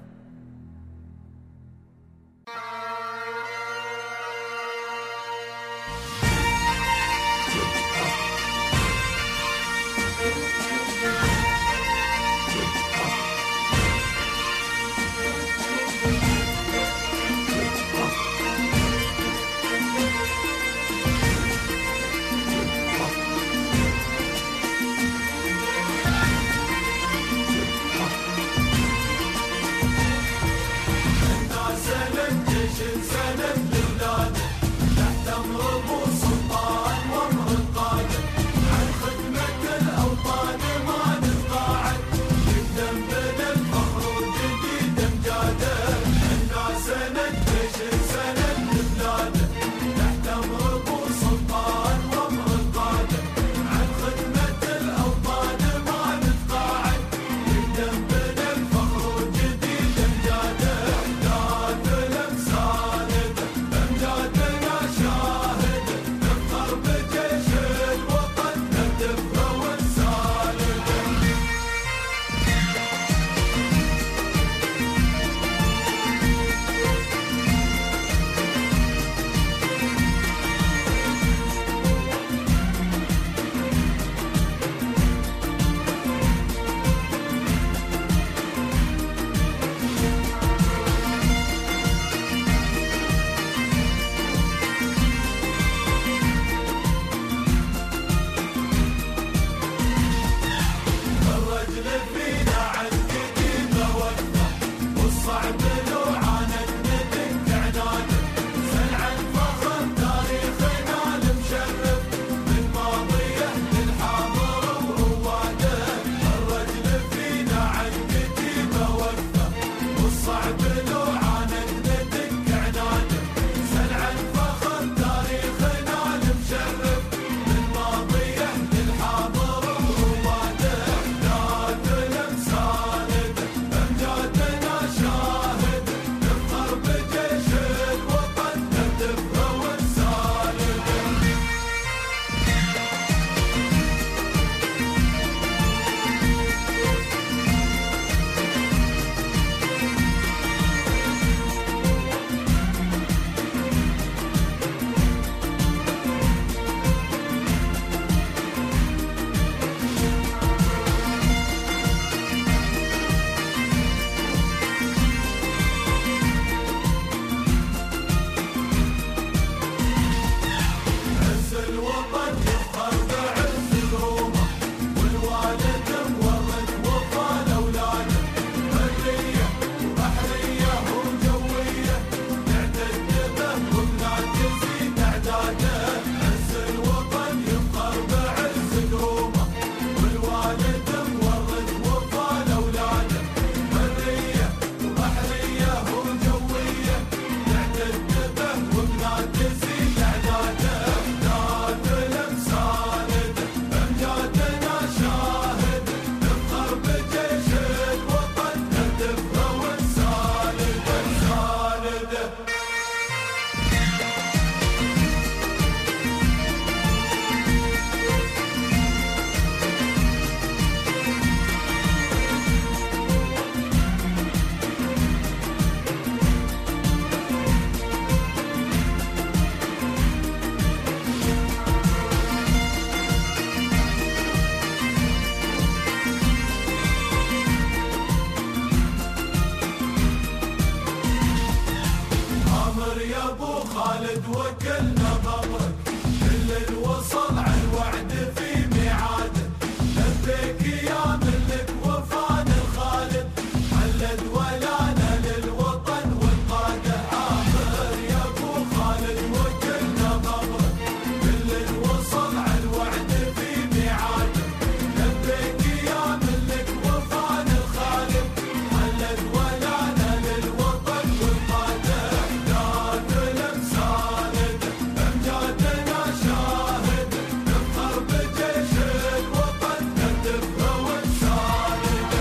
وكلنا بأمرك، كل وصل على الوعد في ميعاده، لبيك يا ملك وفان الخالد، حلد ولانا للوطن والقادة، آخر يا أبو خالد وكلنا بأمرك، كل وصل على الوعد في ميعاده، لبيك يا ملك وفان الخالد، حلد ولانا للوطن والقادة، أحداث الأمثال أمجادنا شاهد، نفخر بجيش الوطن نهتف ونساند.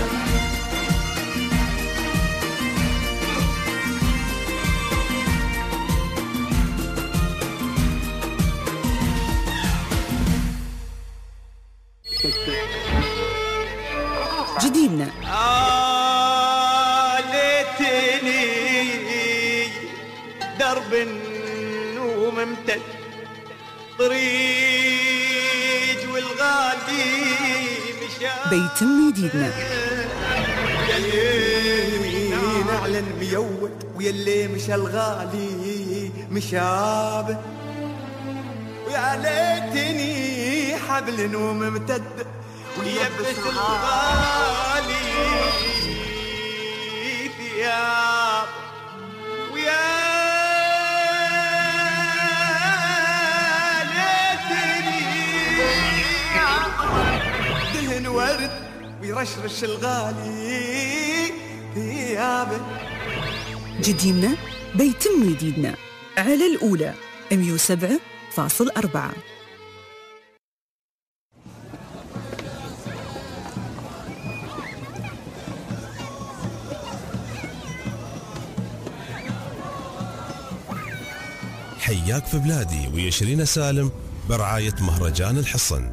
جديدنا آه ليتني درب وممتد طريق والغالي مشى بيتم جديدنا يلي نعلن ميود ويلي مشى الغالي مشابه، ويا ليتني حبل وممتد ويلبس الغالي ثياب، ويا ليتني دهن ورد ويرشرش الغالي ثيابه. جديدنا بيتم جديدنا على الأولى مية وسبعة فاصل أربعة. حياك في بلادي ويا شيرين سالم برعاية مهرجان الحصن.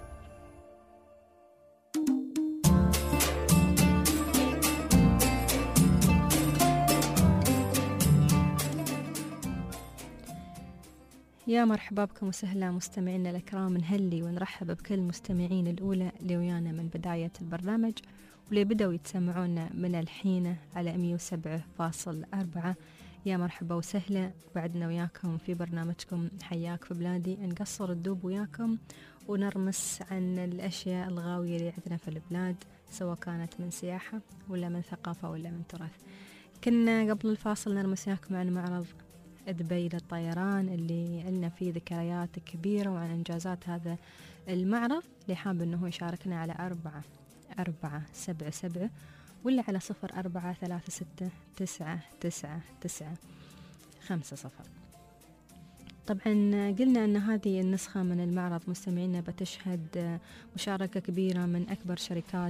يا مرحبا بكم وسهلا مستمعينا الأكرام، نهلي ونرحب بكل مستمعين الأولى اللي ويانا من بداية البرنامج واللي بدأوا يتسمعونا من الحين على مية وسبعة فاصل أربعة. يا مرحبا وسهلا، بعدنا وياكم في برنامجكم حياك في بلادي، نقصر الدوب وياكم ونرمس عن الأشياء الغاوية اللي عندنا في البلاد، سواء كانت من سياحة ولا من ثقافة ولا من تراث. كنا قبل الفاصل نرمس وياكم عن معرض دبي للطيران اللي لنا فيه ذكريات كبيرة وعن إنجازات هذا المعرض، اللي حاب أنه يشاركنا على أربعة أربعة سبعة سبعة ولا على صفر أربعة ثلاثة ستة تسعة تسعة تسعة خمسة صفر. طبعا قلنا أن هذه النسخة من المعرض مستمعينا بتشهد مشاركة كبيرة من أكبر شركات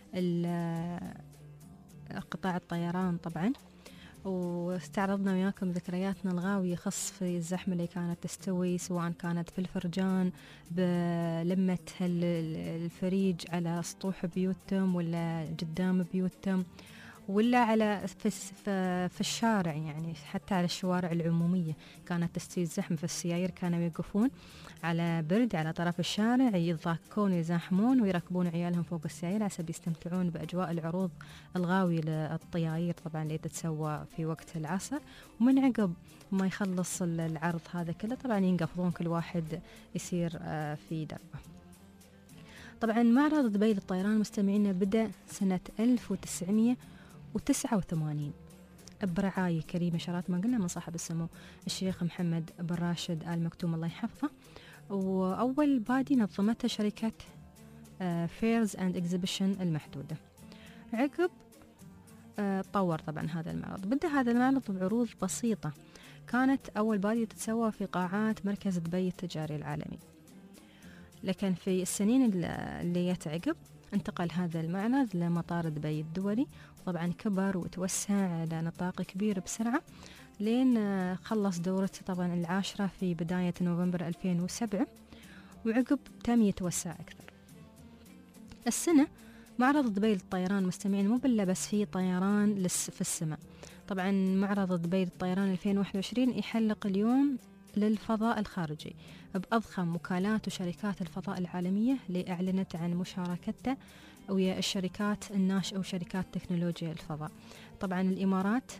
قطاع الطيران طبعا، واستعرضنا وياكم ذكرياتنا الغاوية خص في الزحمة اللي كانت تستوي، سواء كانت في الفرجان بلمة الفريج على سطوح بيوتهم ولا قدام بيوتهم ولا على في, في الشارع، يعني حتى على الشوارع العمومية كانت تستوي الزحمة، في السيايير كانوا يوقفون على برد على طرف الشارع، يضاكون يزاحمون ويركبون عيالهم فوق السيايير عشان يستمتعون بأجواء العروض الغاوية للطيارير طبعا اللي تتسوى في وقت العصر. ومن عقب ما يخلص العرض هذا كله طبعا ينقفضون كل واحد يسير في دربه. طبعا معرض دبي للطيران مستمعينا بدأ سنة ألف وتسعمية وتسعة وثمانين برعاية كريمة شرات ما قلنا من صاحب السمو الشيخ محمد بن راشد آل مكتوم الله يحفظه، وأول بادي نظمتها شركة فيرز أند إكزيبيشن المحدودة. عقب طور طبعا هذا المعرض، بدأ هذا المعرض بعروض بسيطة كانت أول بادي تتسوى في قاعات مركز دبي التجاري العالمي، لكن في السنين اللي يتعقب انتقل هذا المعرض لمطار دبي الدولي، طبعا كبر وتوسع على نطاق كبير بسرعة لين خلص دورته طبعا العاشرة في بداية نوفمبر ألفين وسبعة، وعقب تم يتوسع أكثر. السنة معرض دبي للطيران مستمعين مو بالله بس فيه طيران في السماء، طبعا معرض دبي للطيران ألفين وواحد وعشرين يحلق اليوم للفضاء الخارجي بأضخم وكالات وشركات الفضاء العالمية اللي أعلنت عن مشاركتها ويا الشركات الناشئة وشركات تكنولوجيا الفضاء. طبعا الإمارات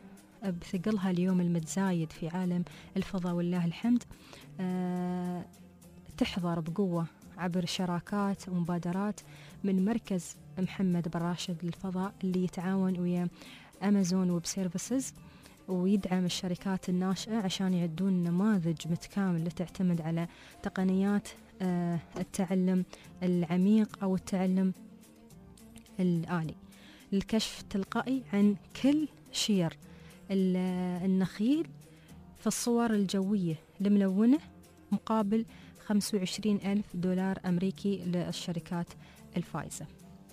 بثقلها اليوم المتزايد في عالم الفضاء والله الحمد آه تحضر بقوة عبر شراكات ومبادرات من مركز محمد بن راشد للفضاء اللي يتعاون ويا أمازون ويب سيرفيسز ويدعم الشركات الناشئة عشان يعدون نماذج متكامل تعتمد على تقنيات آه التعلم العميق أو التعلم الآلي للكشف التلقائي عن كل شير النخيل في الصور الجوية الملونة مقابل خمسة وعشرين ألف دولار أمريكي للشركات الفائزة.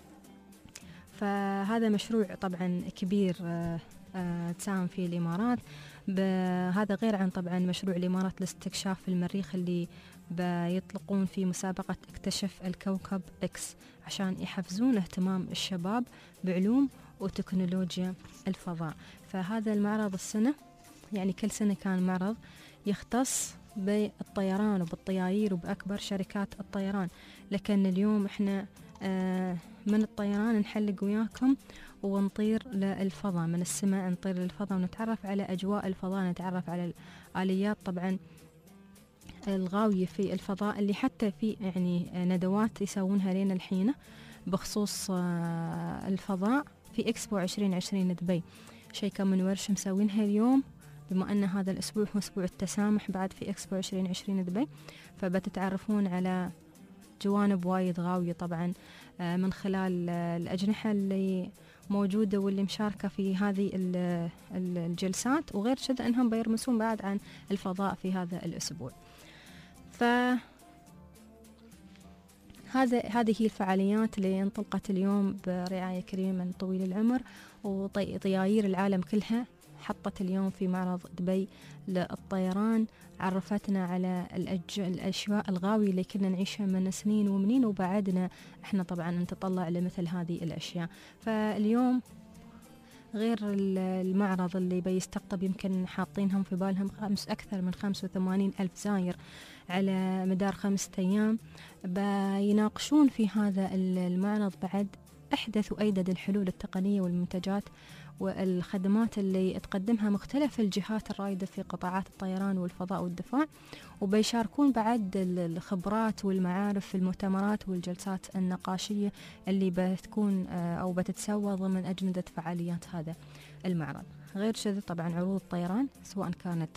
فهذا مشروع طبعا كبير تساهم فيه الإمارات. هذا غير عن طبعا مشروع الإمارات لاستكشاف المريخ اللي بيطلقون في مسابقة اكتشف الكوكب إكس عشان يحفزون اهتمام الشباب بعلوم وتكنولوجيا الفضاء. فهذا المعرض السنة يعني كل سنة كان معرض يختص بالطيران وبالطيارير وبأكبر شركات الطيران، لكن اليوم احنا آه من الطيران نحلق وياكم ونطير للفضاء، من السماء نطير للفضاء ونتعرف على أجواء الفضاء، نتعرف على الآليات طبعا الغاوية في الفضاء اللي حتى في يعني ندوات يسوونها لنا الحين بخصوص آه الفضاء في إكسبو عشرين عشرين دبي. شيء كم من ورشة مسوينها اليوم بما أن هذا الأسبوع هو أسبوع التسامح بعد في إكسبو عشرين عشرين دبي، فبتتعرفون على جوانب وايد غاوية طبعا من خلال الأجنحة اللي موجودة واللي مشاركة في هذه الجلسات، وغير كذا أنهم بيرمسون بعد عن الفضاء في هذا الأسبوع. ف هذا هذه هي الفعاليات اللي انطلقت اليوم برعاية كريمة من طويل العمر، وطيايير العالم كلها حطت اليوم في معرض دبي للطيران، عرفتنا على الأشياء الغاوية اللي كنا نعيشها من سنين ومنين، وبعدنا احنا طبعا نتطلع لمثل هذه الأشياء. فاليوم غير المعرض اللي بيستقطب يمكن حاطينهم في بالهم خمس أكثر من خمسة وثمانين ألف زائر على مدار خمسة أيام، بيناقشون في هذا المعرض بعد أحدث وأيدد الحلول التقنية والمنتجات والخدمات اللي تقدمها مختلف الجهات الرائدة في قطاعات الطيران والفضاء والدفاع، وبيشاركون بعد الخبرات والمعارف في المؤتمرات والجلسات النقاشية اللي بتكون أو بتتسوى ضمن أجندة فعاليات هذا المعرض. غير كذا طبعا عروض الطيران سواء كانت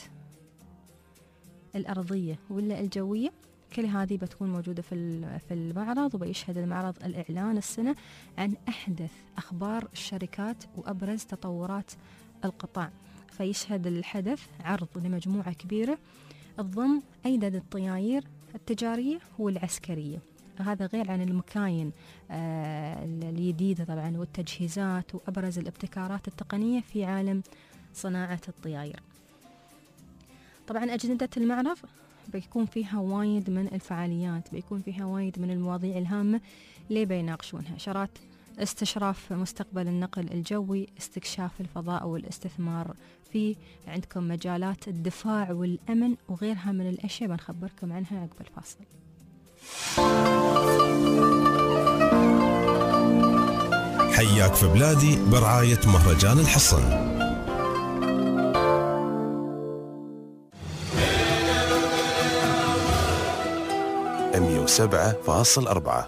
الأرضية ولا الجوية، كل هذه بتكون موجودة في في المعرض، وبيشهد المعرض الإعلان السنة عن أحدث أخبار الشركات وأبرز تطورات القطاع. فيشهد الحدث عرض لمجموعة كبيرة تضم أيدد الطيارير التجارية والعسكرية، هذا غير عن المكاين آه الجديدة طبعا والتجهيزات وأبرز الابتكارات التقنية في عالم صناعة الطيارير. طبعا أجندة المعرض بيكون فيها وايد من الفعاليات، بيكون فيها وايد من المواضيع الهامة اللي بيناقشونها، شرات استشراف مستقبل النقل الجوي، استكشاف الفضاء والاستثمار فيه، عندكم مجالات الدفاع والأمن وغيرها من الأشياء بنخبركم عنها عقب الفاصل. حياك في بلادي برعاية مهرجان الحصن. مية وسبعة فاصل أربعة.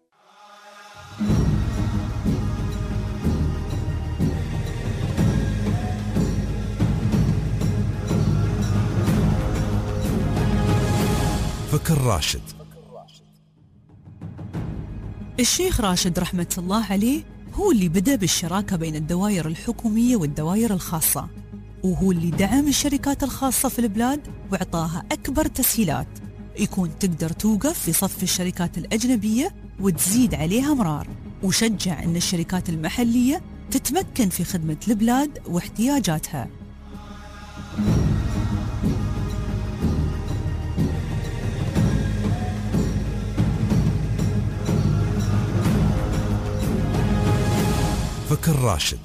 فكر راشد. الشيخ راشد رحمة الله عليه هو اللي بدأ بالشراكة بين الدوائر الحكومية والدوائر الخاصة، وهو اللي دعم الشركات الخاصة في البلاد وإعطاها أكبر تسهيلات، يكون تقدر توقف في صف الشركات الأجنبية وتزيد عليها مرار، وشجع أن الشركات المحلية تتمكن في خدمة البلاد واحتياجاتها. فكر راشد.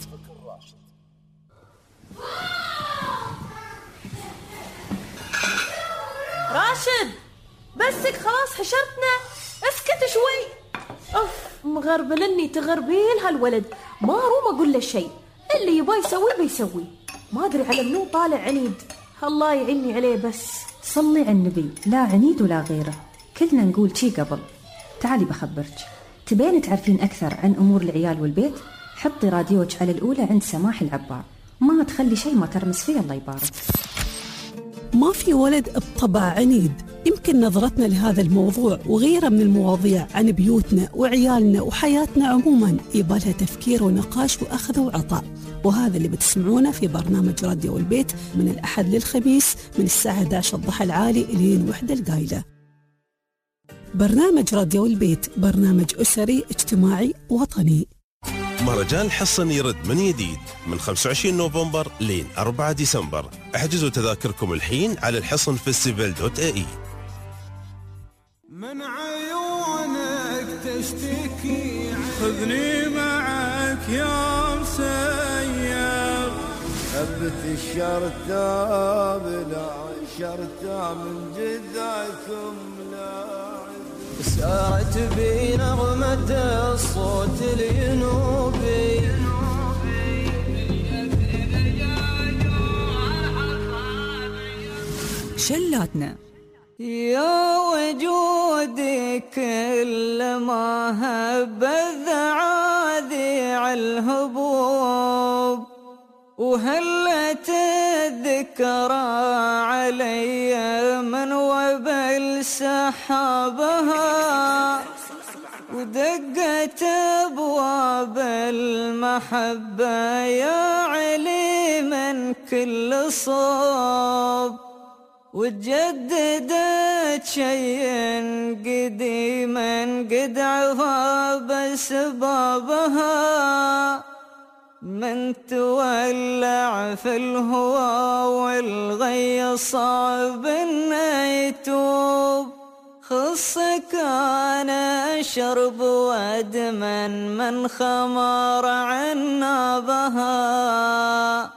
راشد بسك خلاص حشرتنا، اسكت شوي. اوف مغربلني تغربيل هالولد، ما روم اقول له شيء، اللي يبغى يسوي بيسوي. ما أدري على منو طالع عنيد، الله يعيني عليه. بس صلي على النبي، لا عنيد ولا غيره، كلنا نقول شي قبل. تعالي بخبرك، تبين تعرفين أكثر عن أمور العيال والبيت؟ حطي راديوك على الأولى عند سماح العبار، ما تخلي شيء ما ترمس فيه، الله يبارك. ما في ولد بطبع عنيد. يمكن نظرتنا لهذا الموضوع وغيره من المواضيع عن بيوتنا وعيالنا وحياتنا عموما يبالها تفكير ونقاش وأخذ وعطاء، وهذا اللي بتسمعونه في برنامج راديو البيت من الأحد للخميس من الساعة إحدى عشر الضحى العالي لين وحدة القايلة. برنامج راديو البيت برنامج أسري اجتماعي وطني. مهرجان الحصن يرد من جديد من خمسة وعشرين نوفمبر لين أربعة ديسمبر. احجزوا تذاكركم الحين على الحصن فيستيفال دوت اي اي. من عيونك تشتكي خذني معك يا مسير، ثبت الشرطة بلا شرطة من جذعكم لا سارت بي نغمة الصوت الينوبي. شلاتنا يا وجودي كل ما هب الذعاذع الهبوب، وهلت الذكرى علي من وبل سحابها، ودقت أبواب المحبة يا علي من كل صوب، وتجددت شيء قديما قد عفا بسبابها، من تولع في الهوى والغي صعب انه يتوب، خصك انا شرب وادمن من خمر عنابها،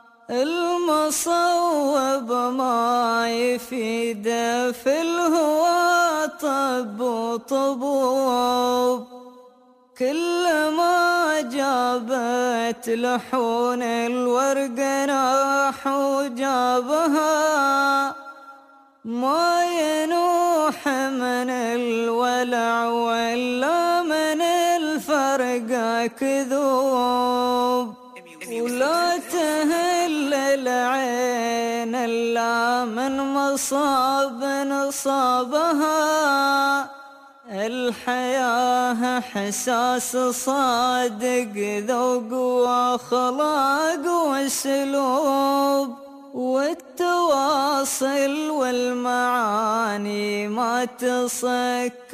المصوب ما يفيد في الهوى طب وطبوب، كلما جابت لحون الورق ناح وجابها، ما ينوح من الولع ولا من الفرق كذوب، ولا تهل العين إلا من مصاب نصابها، الحياة حساس صادق ذوق وأخلاق وسلوب، والتواصل والمعاني ما تصك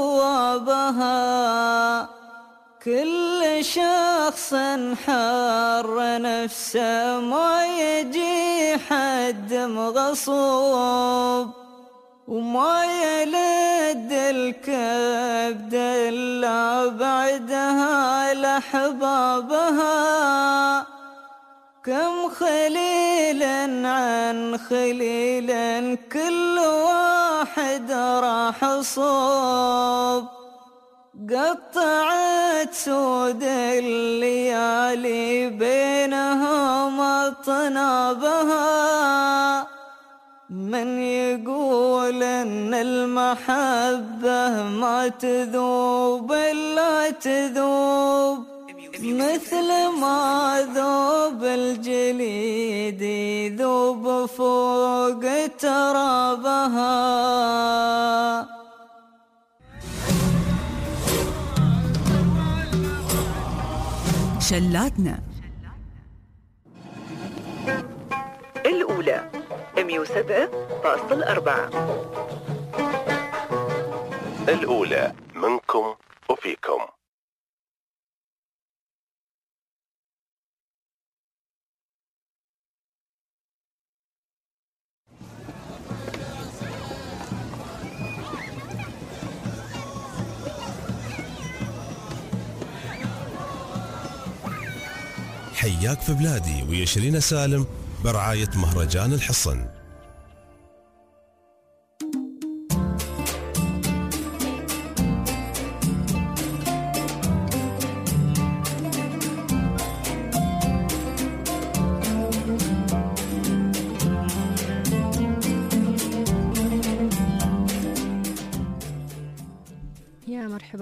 أبوابها، كل شخص حار نفسه ما يجي حد مغصوب، وما يلد الكبد إلا بعدها لأحبابها، كم خليل عن خليل كل واحد راح صوب، قطعت سود الليالي بينهم أطنابها، من يقول ان المحبة ما تذوب إلا تذوب، مثل ما ذوب الجليد يذوب فوق ترابها. شلاتنا الأولى مية وسبعة فاصلة أربعة. الأولى منكم وفيكم. حياك في بلادي ويا شيرين سالم برعاية مهرجان الحصن.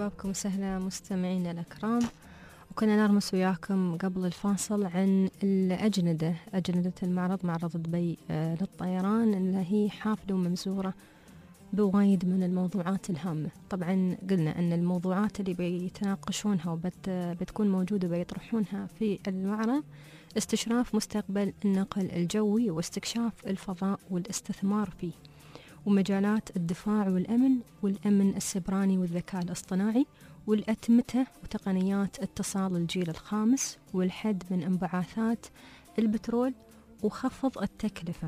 مرحبا بكم وسهلا مستمعينا الأكرام. وكنا نرمس وياكم قبل الفاصل عن الأجندة، أجندة المعرض، معرض دبي للطيران، اللي هي حافلة وممزورة بوايد من الموضوعات الهامة. طبعا قلنا أن الموضوعات اللي بيتناقشونها وبتكون موجودة بيطرحونها في المعرض: استشراف مستقبل النقل الجوي، واستكشاف الفضاء والاستثمار فيه، ومجالات الدفاع والأمن، والأمن السيبراني والذكاء الاصطناعي، والأتمتة وتقنيات اتصال الجيل الخامس، والحد من انبعاثات البترول، وخفض التكلفة.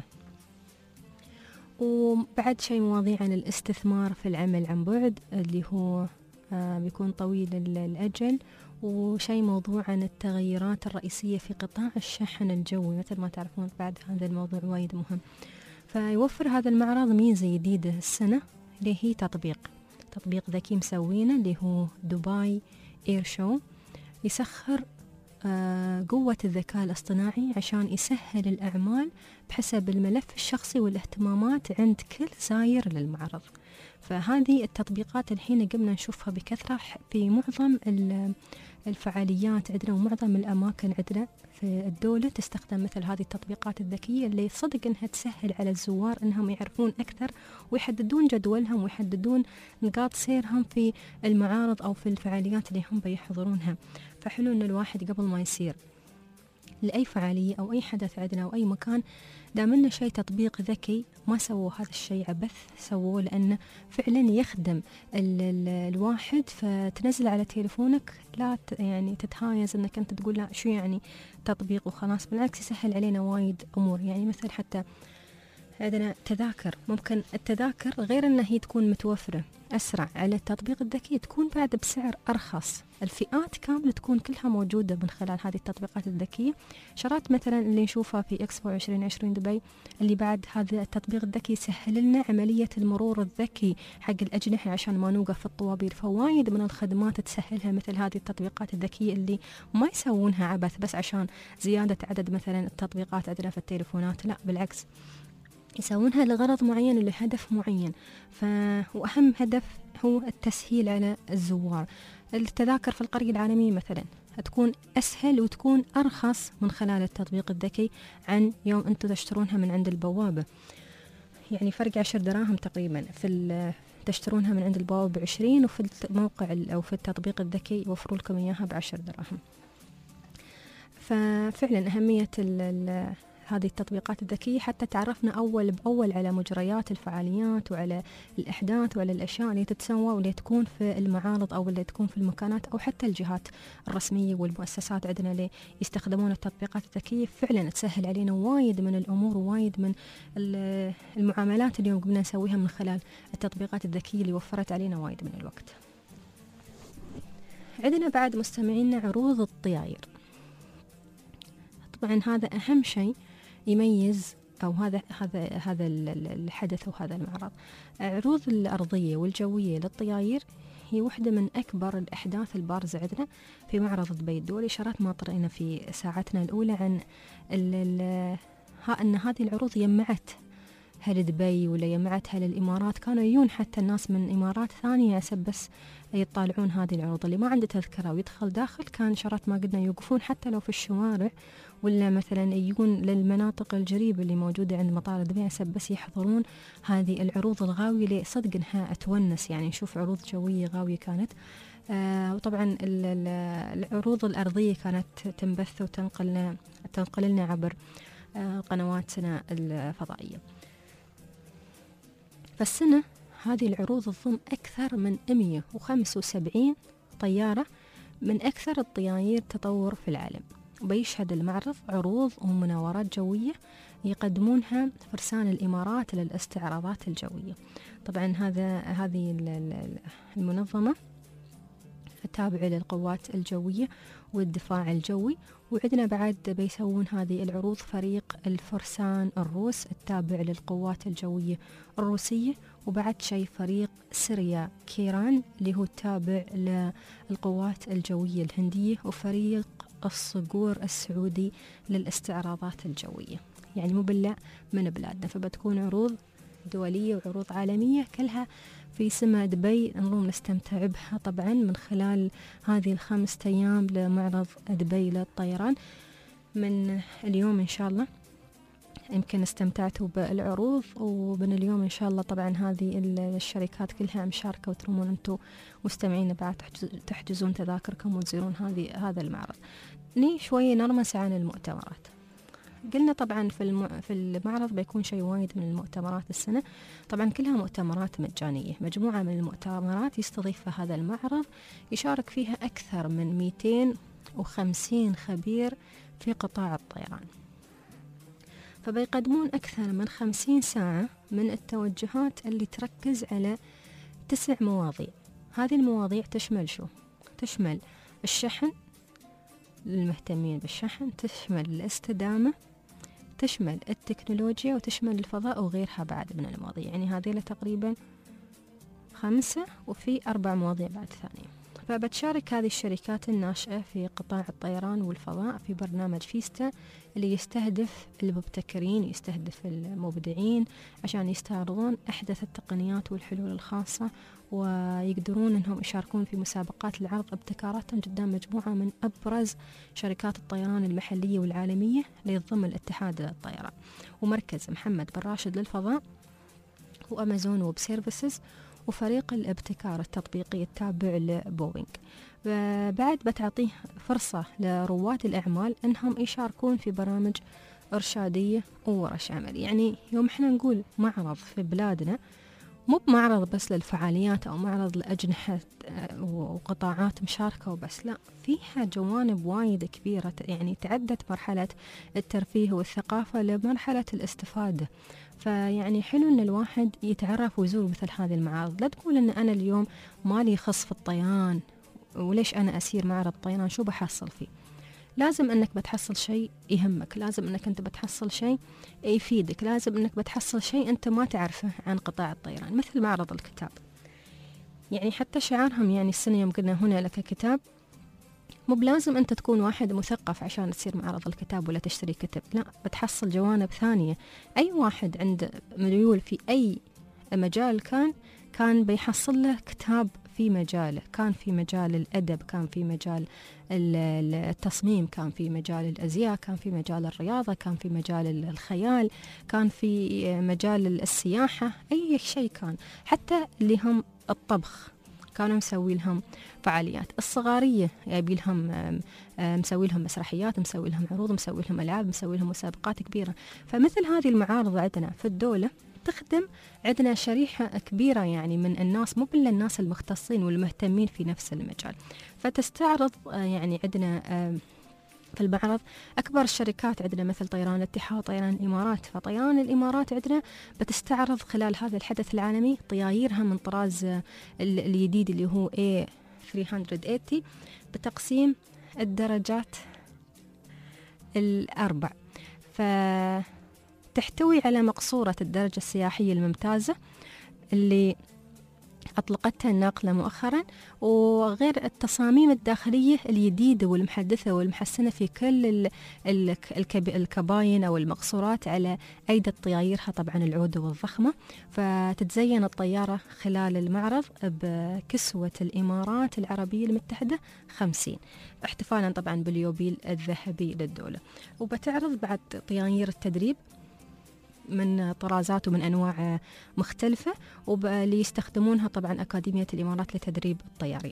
وبعد شيء مواضيع عن الاستثمار في العمل عن بعد اللي هو آه بيكون طويل الأجل، وشيء موضوع عن التغيرات الرئيسية في قطاع الشحن الجوي. مثل ما تعرفون بعد هذا الموضوع وايد مهم. فيوفر هذا المعرض ميزة جديدة السنة اللي هي تطبيق تطبيق ذكي مسوينه اللي هو دبي اير شو، يسخر آه قوة الذكاء الاصطناعي عشان يسهل الأعمال بحسب الملف الشخصي والاهتمامات عند كل زاير للمعرض. فهذه التطبيقات الحين قمنا نشوفها بكثرة في معظم الفعاليات عندنا، ومعظم الأماكن عندنا في الدولة تستخدم مثل هذه التطبيقات الذكية اللي صدق إنها تسهل على الزوار إنهم يعرفون أكثر ويحددون جدولهم ويحددون نقاط سيرهم في المعارض أو في الفعاليات اللي هم بيحضرونها. فحلو إن الواحد قبل ما يصير لأي فعالية أو أي حدث عندنا أو أي مكان دامنا شيء تطبيق ذكي، ما سووا هذا الشيء عبث، سووه لأنه فعلا يخدم ال ال الواحد. فتنزل على تليفونك لا يعني تتهايز أنك أنت تقول لا شو يعني تطبيق وخلاص، بالعكس يسهل علينا وايد أمور. يعني مثل حتى عندنا تذاكر، ممكن التذاكر غير أنها هي تكون متوفرة أسرع على التطبيق الذكي، تكون بعد بسعر أرخص. الفئات كاملة تكون كلها موجودة من خلال هذه التطبيقات الذكية. شرات مثلا اللي نشوفها في إكسبو عشرين عشرين دبي، اللي بعد هذا التطبيق الذكي يسهل لنا عملية المرور الذكي حق الأجنحة عشان ما نوقف في الطوابير. فوايد من الخدمات تسهلها مثل هذه التطبيقات الذكية اللي ما يسوونها عبث بس عشان زيادة عدد مثلا التطبيقات عندنا في التليفونات، لا بالعكس يسوونها لغرض معين ولهدف معين. ف... وأهم هدف هو التسهيل على الزوار. التذاكر في القرية العالمية مثلا تكون أسهل وتكون أرخص من خلال التطبيق الذكي عن يوم أنتم تشترونها من عند البوابة. يعني فرق عشر دراهم تقريبا في تشترونها من عند البوابة بعشرين، وفي الموقع أو في التطبيق الذكي يوفروا لكم إياها بعشر دراهم. ففعلا أهمية ال ال هذه التطبيقات الذكية حتى تعرفنا أول بأول على مجريات الفعاليات وعلى الأحداث وعلى الأشياء اللي تتسوى واللي تكون في المعارض أو اللي تكون في المكانات أو حتى الجهات الرسمية والمؤسسات عندنا اللي يستخدمون التطبيقات الذكية. فعلا تسهل علينا وايد من الأمور ووايد من المعاملات اليوم قمنا نسويها من خلال التطبيقات الذكية اللي وفرت علينا وايد من الوقت. عندنا بعد مستمعينا عروض الطياير. طبعا هذا أهم شيء يميز أو هذا هذا هذا الحدث وهذا المعرض. عروض الأرضية والجوية للطياير هي واحدة من أكبر الأحداث البارزة عندنا في معرض دبي الدولي. شرات ما طرينا في ساعتنا الأولى عن ال ال ها أن هذه العروض يمعت هل دبي ولا يمعت هل الإمارات، كانوا يجون حتى الناس من إمارات ثانية بس يطالعون هذه العروض. اللي ما عنده تذكرة ويدخل داخل كان شرات ما قدنا يوقفون حتى لو في الشوارع ولا مثلا يجون للمناطق الجريبة اللي موجودة عند مطار دبي بس يحضرون هذه العروض الغاوية اللي صدق انها اتونس. يعني نشوف عروض جوية غاوية كانت آه وطبعا العروض الأرضية كانت تنبث وتنقلنا تنقل لنا عبر آه قنواتنا الفضائية. فالسنة هذه العروض تضم أكثر من مئة وخمسة وسبعين طيارة من أكثر الطياير تطور في العالم. وبيشهد المعرض عروض ومناورات جوية يقدمونها فرسان الإمارات للاستعراضات الجوية. طبعا هذا هذه المنظمة التابعة للقوات الجوية والدفاع الجوي. وعندنا بعد بيسوون هذه العروض فريق الفرسان الروس التابع للقوات الجوية الروسية، وبعد شيء فريق سريا كيران اللي هو التابع للقوات الجوية الهندية، وفريق الصقور السعودي للاستعراضات الجوية. يعني مبلع من بلادنا. فبتكون عروض دولية وعروض عالمية كلها في سما دبي، نروم نستمتع بها طبعا من خلال هذه الخمسة أيام لمعرض دبي للطيران. من اليوم إن شاء الله يمكن استمتعتوا بالعروض، ومن اليوم إن شاء الله طبعا هذه الشركات كلها مشاركة، وترومون أنتم مستمعين بعد تحجزون تذاكركم وتزورون هذه هذا المعرض. ني شوية نرمس عن المؤتمرات. قلنا طبعا في الم... في المعرض بيكون شيء وايد من المؤتمرات السنة، طبعا كلها مؤتمرات مجانية، مجموعة من المؤتمرات يستضيفها هذا المعرض، يشارك فيها أكثر من مئتين وخمسين خبير في قطاع الطيران، فبيقدمون أكثر من خمسين ساعة من التوجهات اللي تركز على تسع مواضيع. هذه المواضيع تشمل شو؟ تشمل الشحن للمهتمين بالشحن، تشمل الاستدامة، تشمل التكنولوجيا، وتشمل الفضاء وغيرها بعد من المواضيع. يعني هذه تقريبا خمسة وفي أربع مواضيع بعد ثانية. فبتشارك هذه الشركات الناشئة في قطاع الطيران والفضاء في برنامج فيستا اللي يستهدف المبتكرين، يستهدف المبدعين عشان يستعرضون أحدث التقنيات والحلول الخاصة، ويقدرون أنهم يشاركون في مسابقات العرض ابتكاراتهم قدام مجموعة من أبرز شركات الطيران المحلية والعالمية اللي تضم الاتحاد للطيران ومركز محمد بن راشد للفضاء وأمازون ويب سيرفيسز وفريق الابتكار التطبيقي التابع لبوينغ. بعد بتعطيه فرصة لرواد الأعمال أنهم يشاركون في برامج إرشادية وورش عمل. يعني يوم احنا نقول معرض في بلادنا مو بمعرض بس للفعاليات أو معرض لأجنحة وقطاعات مشاركة وبس، لا، فيها جوانب وايد كبيرة، يعني تعدت مرحلة الترفيه والثقافة لمرحلة الاستفادة. فيعني حلو أن الواحد يتعرف ويزور مثل هذه المعارض. لا تقول أن أنا اليوم مالي خص في الطيران وليش أنا أسير معرض طيران، شو بحصل فيه؟ لازم أنك بتحصل شيء يهمك، لازم أنك أنت بتحصل شيء يفيدك، لازم أنك بتحصل شيء أنت ما تعرفه عن قطاع الطيران، مثل معرض الكتاب. يعني حتى شعارهم يعني السنة يوم قلنا هنا لك كتاب، مو بلازم أنت تكون واحد مثقف عشان تصير معرض الكتاب ولا تشتري كتب، لا، بتحصل جوانب ثانية. أي واحد عنده ميول في أي مجال كان كان بيحصل له كتاب في مجاله، كان في مجال الأدب، كان في مجال التصميم، كان في مجال الأزياء، كان في مجال الرياضة، كان في مجال الخيال، كان في مجال السياحة، أي شيء كان. حتى اللي هم الطبخ كانوا مسوي لهم فعاليات، الصغارية يبي لهم مسوي لهم مسرحيات، مسوي لهم عروض، مسوي لهم ألعاب، مسوي لهم مسابقات كبيرة. فمثل هذه المعارض عندنا في الدولة تخدم عندنا شريحة كبيرة يعني من الناس، مو بل الناس المختصين والمهتمين في نفس المجال. فتستعرض يعني عندنا في المعرض أكبر الشركات عندنا مثل طيران الاتحاد، طيران الإمارات. فطيران الإمارات عندنا بتستعرض خلال هذا الحدث العالمي طيايرها من طراز الجديد اللي هو إيه ثلاثمئة وثمانين بتقسيم الدرجات الأربع، فتحتوي على مقصورة الدرجة السياحية الممتازة اللي أطلقتها الناقلة مؤخرا، وغير التصاميم الداخلية الجديدة والمحدثة والمحسنة في كل الكباين أو المقصورات على أيدي طيايرها طبعا العودة والضخمة. فتتزين الطيارة خلال المعرض بكسوة الإمارات العربية المتحدة خمسين، احتفالا طبعا باليوبيل الذهبي للدولة. وبتعرض بعد طياير التدريب من طرازات ومن أنواع مختلفة، واللي يستخدمونها طبعا أكاديمية الإمارات لتدريب الطيارين.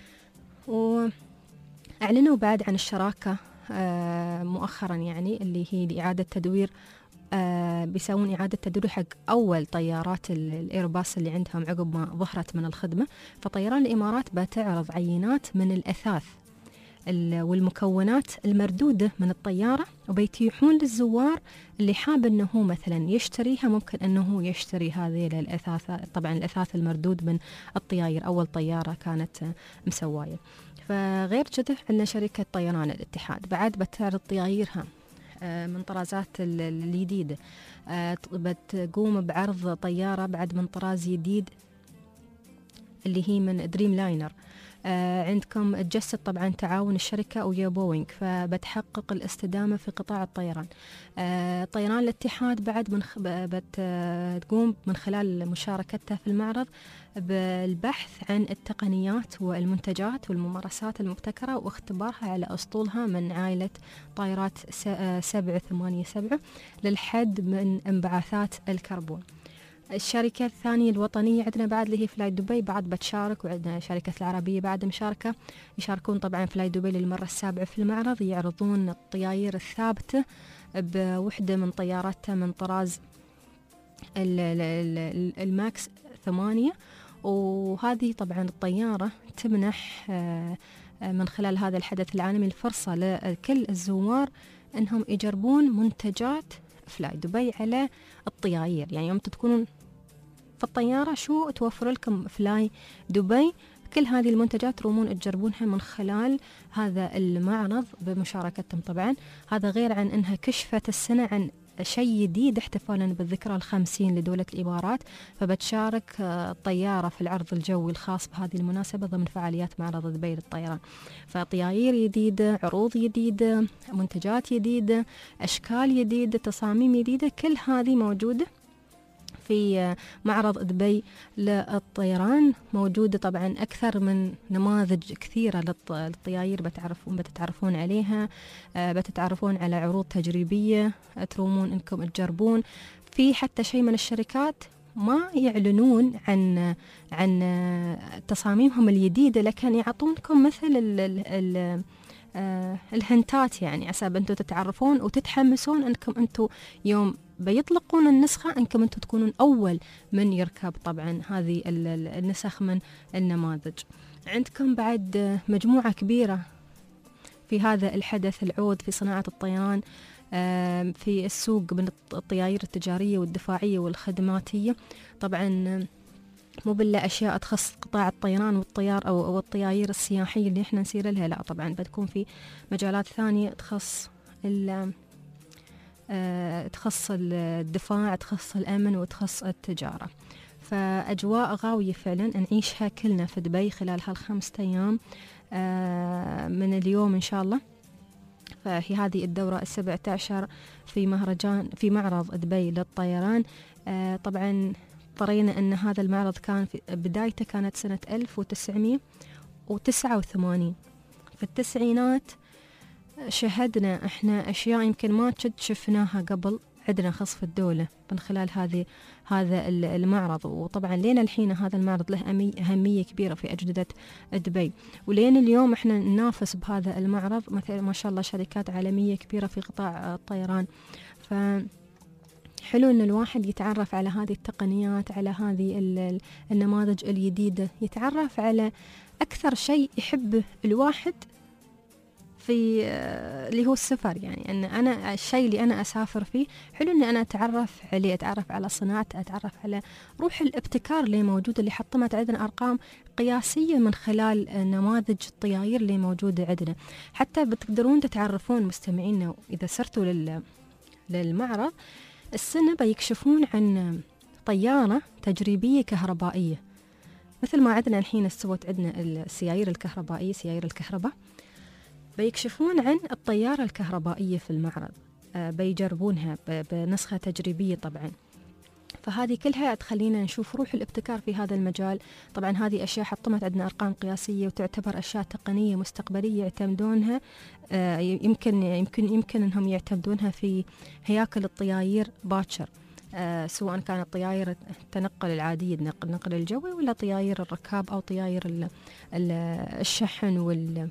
وأعلنوا بعد عن الشراكة مؤخرا يعني اللي هي لإعادة تدوير، بيسوون إعادة تدوير حق أول طيارات الإيرباص اللي عندهم عقب ما ظهرت من الخدمة. فطيران الإمارات بتعرض عينات من الأثاث والمكونات المردودة من الطيارة، وبيتيحون للزوار اللي حاب أنه هو مثلا يشتريها ممكن أنه يشتري هذه الأثاث، طبعا الأثاث المردود من الطيائر، أول طيارة كانت مسواية. فغير كده عندنا شركة طيران الاتحاد بعد بتعرض طيائرها من طرازات الجديدة، بتقوم بعرض طيارة بعد من طراز جديد اللي هي من دريم لاينر. آه عندكم تجسد طبعا تعاون الشركة ويا بوينغ، فبتحقق الاستدامة في قطاع الطيران. آه طيران الاتحاد بعد من بتقوم من خلال مشاركتها في المعرض بالبحث عن التقنيات والمنتجات والممارسات المبتكرة واختبارها على أسطولها من عائلة طائرات سبعة ثمانية سبعة للحد من انبعاثات الكربون. الشركة الثانية الوطنية عندنا بعد اللي هي فلاي دبي بعد بتشارك، وعندنا شركة العربية بعد مشاركة، يشاركون طبعا فلاي دبي للمرة السابعة في المعرض، يعرضون الطياير الثابتة بوحدة من طياراتها من طراز الماكس ثمانية، وهذه طبعا الطيارة تمنح من خلال هذا الحدث العالمي الفرصة لكل الزوار أنهم يجربون منتجات فلاي دبي على الطياير. يعني يوم تكونون في الطيارة شو توفر لكم فلاي دبي، كل هذه المنتجات ترومون تجربونها من خلال هذا المعرض بمشاركتهم. طبعا هذا غير عن أنها كشفت السنة عن شيء جديد احتفالا بالذكرى الخمسين لدولة الإمارات، فبتشارك الطيارة في العرض الجوي الخاص بهذه المناسبة ضمن فعاليات معرض دبي للطيران. فطياير جديدة، عروض جديدة، منتجات جديدة، أشكال جديدة، تصاميم جديدة، كل هذه موجودة في معرض دبي للطيران. موجودة طبعا أكثر من نماذج كثيرة للطياير بتعرفون بتتعرفون عليها، بتتعرفون على عروض تجريبية ترومون إنكم تجربون. في حتى شيء من الشركات ما يعلنون عن عن تصاميمهم الجديدة، لكن يعطونكم مثل ال ال ال آه الهنتات، يعني عساب أنتم تتعرفون وتتحمسون أنكم أنتم يوم بيطلقون النسخة أنكم أنتم تكونون أول من يركب طبعا هذه النسخ من النماذج. عندكم بعد مجموعة كبيرة في هذا الحدث العود في صناعة الطيران آه في السوق من الطياير التجارية والدفاعية والخدماتية. طبعا مو بالله أشياء تخص قطاع الطيران والطيار أو, أو الطياير السياحية اللي إحنا نسير لها، لا طبعا بتكون في مجالات ثانية تخص أه تخص الدفاع، تخص الأمن، وتخص التجارة. فأجواء غاوية فعلا نعيشها كلنا في دبي خلال هالخمسة أيام أه من اليوم إن شاء الله. فهي هذه الدورة السبعة عشر في مهرجان في معرض دبي للطيران. أه طبعا طرينا أن هذا المعرض كان في بدايته كانت سنة ألف وتسعمية وتسعة وثمانين. في التسعينات شهدنا إحنا أشياء يمكن ما قد شفناها قبل عندنا خاص الدولة من خلال هذه هذا المعرض. وطبعا لين الحين هذا المعرض له أهمية كبيرة في أجندة دبي، ولين اليوم إحنا ننافس بهذا المعرض مثلا ما شاء الله شركات عالمية كبيرة في قطاع الطيران. ف حلو أن الواحد يتعرف على هذه التقنيات، على هذه النماذج الجديدة، يتعرف على أكثر شيء يحبه الواحد في اللي هو السفر. يعني أن أنا الشيء اللي أنا أسافر فيه حلو أن أنا أتعرف عليه، أتعرف على صناعته، أتعرف على روح الابتكار اللي موجودة، اللي حطمت عندنا أرقام قياسية من خلال نماذج الطياير اللي موجودة عندنا. حتى بتقدرون تتعرفون مستمعينا إذا سرتوا لل للمعرض السنة بيكشفون عن طيارة تجريبية كهربائية، مثل ما عندنا الحين استوت عندنا السيايير الكهربائية، سيايير الكهرباء، بيكشفون عن الطيارة الكهربائية في المعرض. بيجربونها بنسخة تجريبية طبعا. فهذه كلها تخلينا نشوف روح الابتكار في هذا المجال. طبعا هذه أشياء حطمت عندنا أرقام قياسية وتعتبر أشياء تقنية مستقبلية يعتمدونها، يمكن يمكن يمكن أنهم يعتمدونها في هياكل الطياير باكر، سواء كانت طياير التنقل العادية النقل الجوي ولا طياير الركاب أو طياير الشحن وال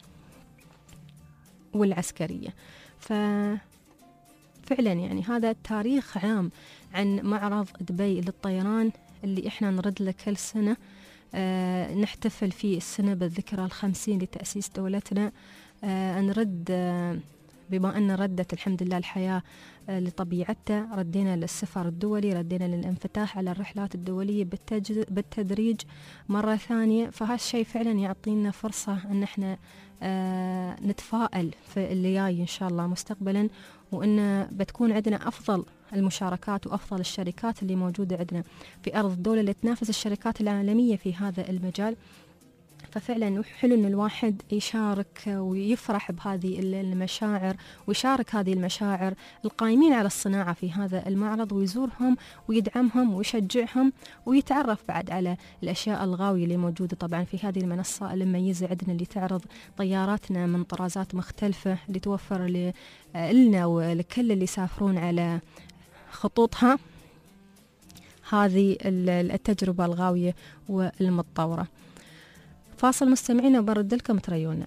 والعسكرية. ففعلا يعني هذا تاريخ عام عن معرض دبي للطيران اللي احنا نرد له كل سنة. آه نحتفل فيه السنة بالذكرى الخمسين لتأسيس دولتنا. آه نرد آه بما أن ردت الحمد لله الحياة آه لطبيعتها، ردينا للسفر الدولي، ردينا للانفتاح على الرحلات الدولية بالتدريج مرة ثانية. فهالشيء فعلا يعطينا فرصة أن احنا آه نتفائل في اللي جاي إن شاء الله مستقبلا، وأن بتكون عندنا أفضل المشاركات وأفضل الشركات اللي موجودة عندنا في أرض الدولة اللي تنافس الشركات العالمية في هذا المجال. ففعلا حلو أن الواحد يشارك ويفرح بهذه المشاعر ويشارك هذه المشاعر القائمين على الصناعة في هذا المعرض، ويزورهم ويدعمهم ويشجعهم ويتعرف بعد على الأشياء الغاوية اللي موجودة طبعا في هذه المنصة المميزة عندنا اللي تعرض طياراتنا من طرازات مختلفة اللي توفر لنا ولكل اللي يسافرون على خطوطها هذه التجربة الغاوية والمتطورة. فاصل مستمعين وبرد لكم تريونا.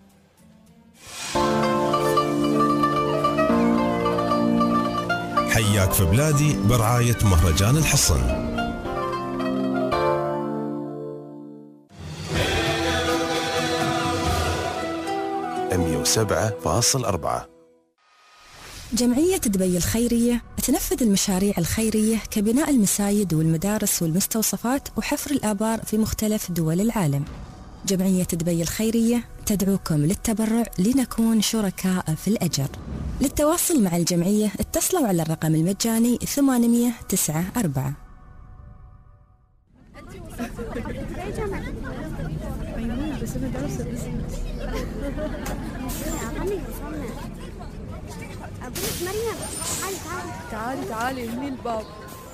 حياك في بلادي برعاية مهرجان الحصن. مئة وسبعة فاصلة أربعة. جمعية دبي الخيرية تنفذ المشاريع الخيرية كبناء المساجد والمدارس والمستوصفات وحفر الآبار في مختلف دول العالم. جمعية دبي الخيرية تدعوكم للتبرع لنكون شركاء في الأجر. للتواصل مع الجمعية اتصلوا على الرقم المجاني ثمانمئة وتسعة أربعة. مريم تعالي تعالي تعالي هني الباب.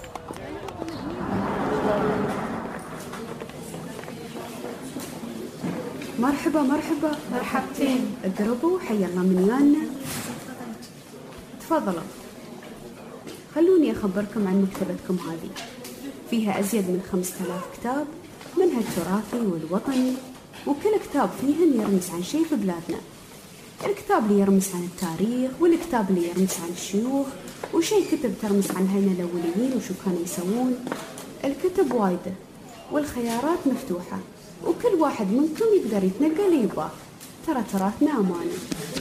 مرحبا مرحبا مرحبتين، اقربوا حي الله من يانا. تفضلوا، خلوني أخبركم عن مكتبتكم هذه، فيها أزيد من خمسة آلاف كتاب منها التراثي والوطني، وكل كتاب فيهن يرمز عن شيء في بلادنا. الكتاب اللي يرمز عن التاريخ، والكتاب اللي يرمز عن الشيوخ، وشي كتب ترمز عن هنا الأوليين وشو كانوا يسوون. الكتب وايدة والخيارات مفتوحة، وكل واحد منكم يقدر يتنقل اللي يبغاه. ترى تراثنا أمانة.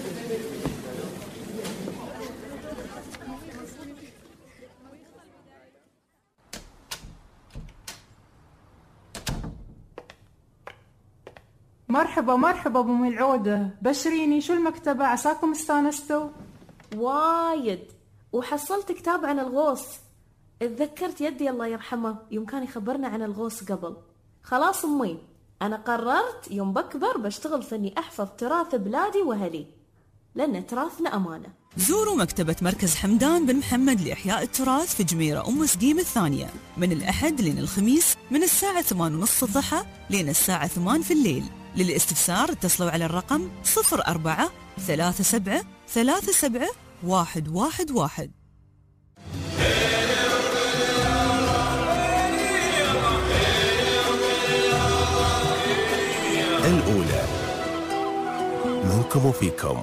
مرحبا مرحبا ابو ملعوده، بشريني شو المكتبه، عساكم استانستوا؟ وايد، وحصلت كتاب عن الغوص. اتذكرت يدي الله يرحمه يوم كان يخبرنا عن الغوص قبل. خلاص امي، انا قررت يوم بكبر بشتغل في اني احفظ تراث بلادي واهلي، لان تراثنا امانه. زوروا مكتبة مركز حمدان بن محمد لإحياء التراث في جميرة أم سقيم الثانية من الأحد لين الخميس من الساعة ثمانية ونص الضحى لين الساعة ثمانية في الليل. للاستفسار اتصلوا على الرقم صفر أربعة ثلاثة سبعة ثلاثة سبعة واحد واحد واحد. الأولى منكم وفيكم.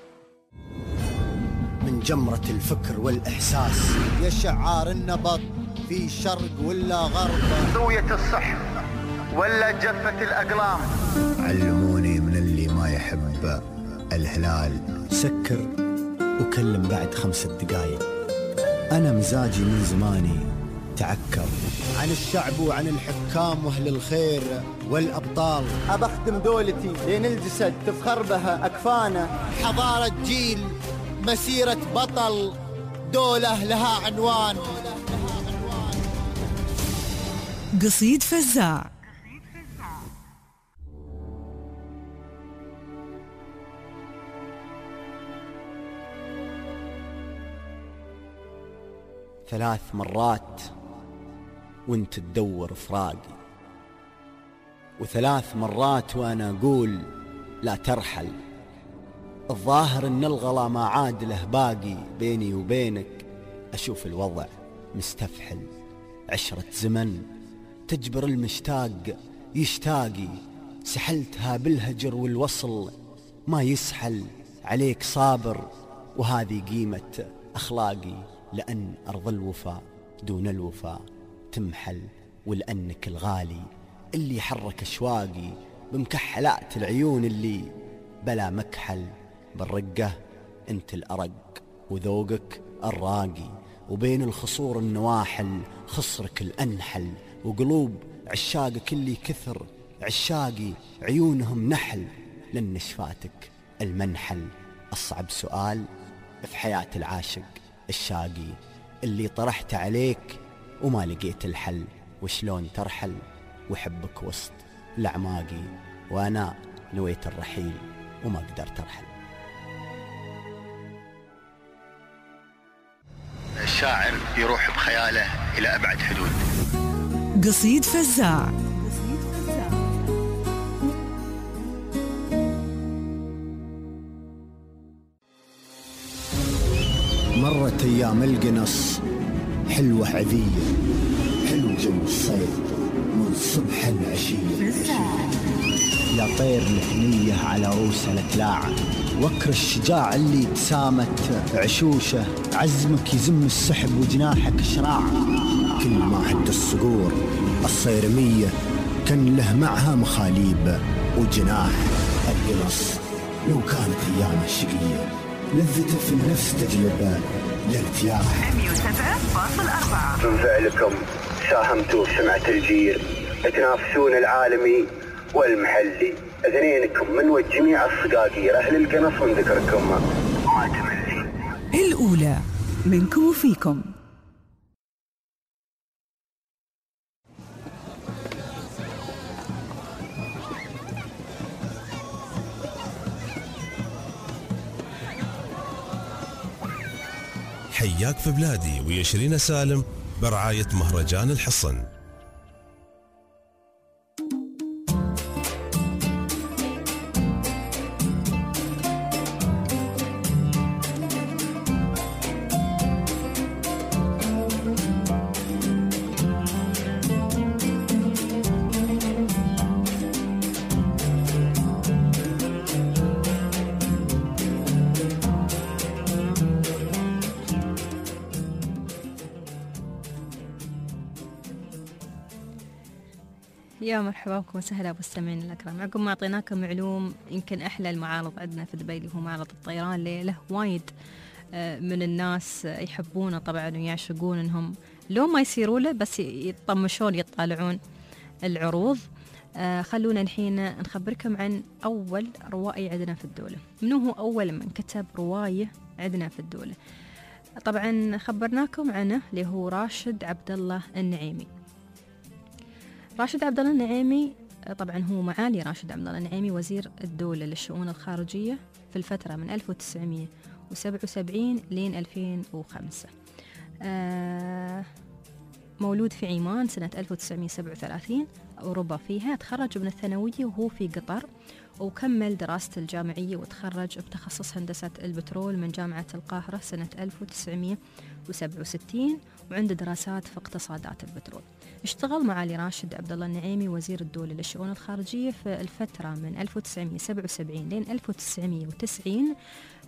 من جمرة الفكر والإحساس يا شعار النبض في شرق ولا غرب، ضوية الصح ولا جفة الأقلام. علموني من اللي ما يحب الهلال سكر وكلم بعد خمسة دقايق. أنا مزاجي من زماني تعكر عن الشعب وعن الحكام وأهل الخير والأبطال. أبخدم دولتي لين الجسد تفخر بها أكفانه. حضارة جيل، مسيرة بطل، دولة لها عنوان. قصيد فزاع. ثلاث مرات وانت تدور فراقي، وثلاث مرات وانا اقول لا ترحل. الظاهر ان الغلا ما عاد له باقي بيني وبينك. اشوف الوضع مستفحل، عشرة زمن تجبر المشتاق يشتاقي. سحلتها بالهجر والوصل ما يسحل عليك صابر، وهذه قيمة أخلاقي. لأن أرض الوفاء دون الوفاء تمحل، ولأنك الغالي اللي حرك أشواقي. بمكحلات العيون اللي بلا مكحل، بالرقة انت الأرق وذوقك الراقي. وبين الخصور النواحل خصرك الأنحل، وقلوب عشاقك اللي كثر عشاقي عيونهم نحل. لأن شفاتك المنحل أصعب سؤال في حياة العاشق الشاقي، اللي طرحت عليك وما لقيت الحل. وشلون ترحل وحبك وسط الأعماقي. وأنا نويت الرحيل وما قدرت أرحل. الشاعر يروح بخياله إلى أبعد حدود. قصيد فزاع. مرت أيام القنص حلوة عذية، حلو جو الصيد من صبح العشية. يا طير الهنية على روس الأكلاعة، وكر الشجاع اللي تسامت عشوشه، عزمك يزم السحب وجناحك شراعة. كل ما هد الصقور الصيرمية كان له معها مخاليب وجناح. القنص لو كانت أيامه شقية لذته في النفس تجلب الارتياح. مية وسبعة فاصل أربعة. من فعلكم ساهمتوا في سمعة الجير، تنافسون العالمي والمحلي. اثنينكم من وجميع الصقاقير أهل القنص من ذكركم ما تملي. الأولى منكم وفيكم. حياك في بلادي ويا شيرين سالم برعاية مهرجان الحصن. يا مرحبا بكم وسهلا بالمستمعين الأكرام. عقب ما أعطيناكم معلوم يمكن أحلى المعارض عندنا في دبي اللي هو معرض الطيران، اللي له وايد من الناس يحبونه طبعا ويعشقون انهم لو ما يصيروا له بس يطمشون يطالعون العروض. خلونا الحين نخبركم عن أول روائي عندنا في الدولة. منو هو أول من كتب رواية عندنا في الدولة؟ طبعا خبرناكم عنه اللي هو راشد عبد الله النعيمي. راشد عبد الله النعيمي طبعا هو معالي راشد عبد الله النعيمي وزير الدولة للشؤون الخارجية في الفترة من ألف وتسعمية وسبعة وسبعين لين ألفين وخمسة. آه مولود في عمان سنة ألف وتسعمية وسبعة وثلاثين، أوروبا فيها. تخرج من الثانوية وهو في قطر، وكمل دراسته الجامعية وتخرج بتخصص هندسة البترول من جامعة القاهرة سنة ألف وتسعمية وسبعة وستين، وعنده دراسات في اقتصادات البترول. اشتغل معالي راشد عبد الله النعيمي وزير الدولة للشؤون الخارجية في الفترة من ألف وتسعمية وسبعة وسبعين لين ألف وتسعمية وتسعين،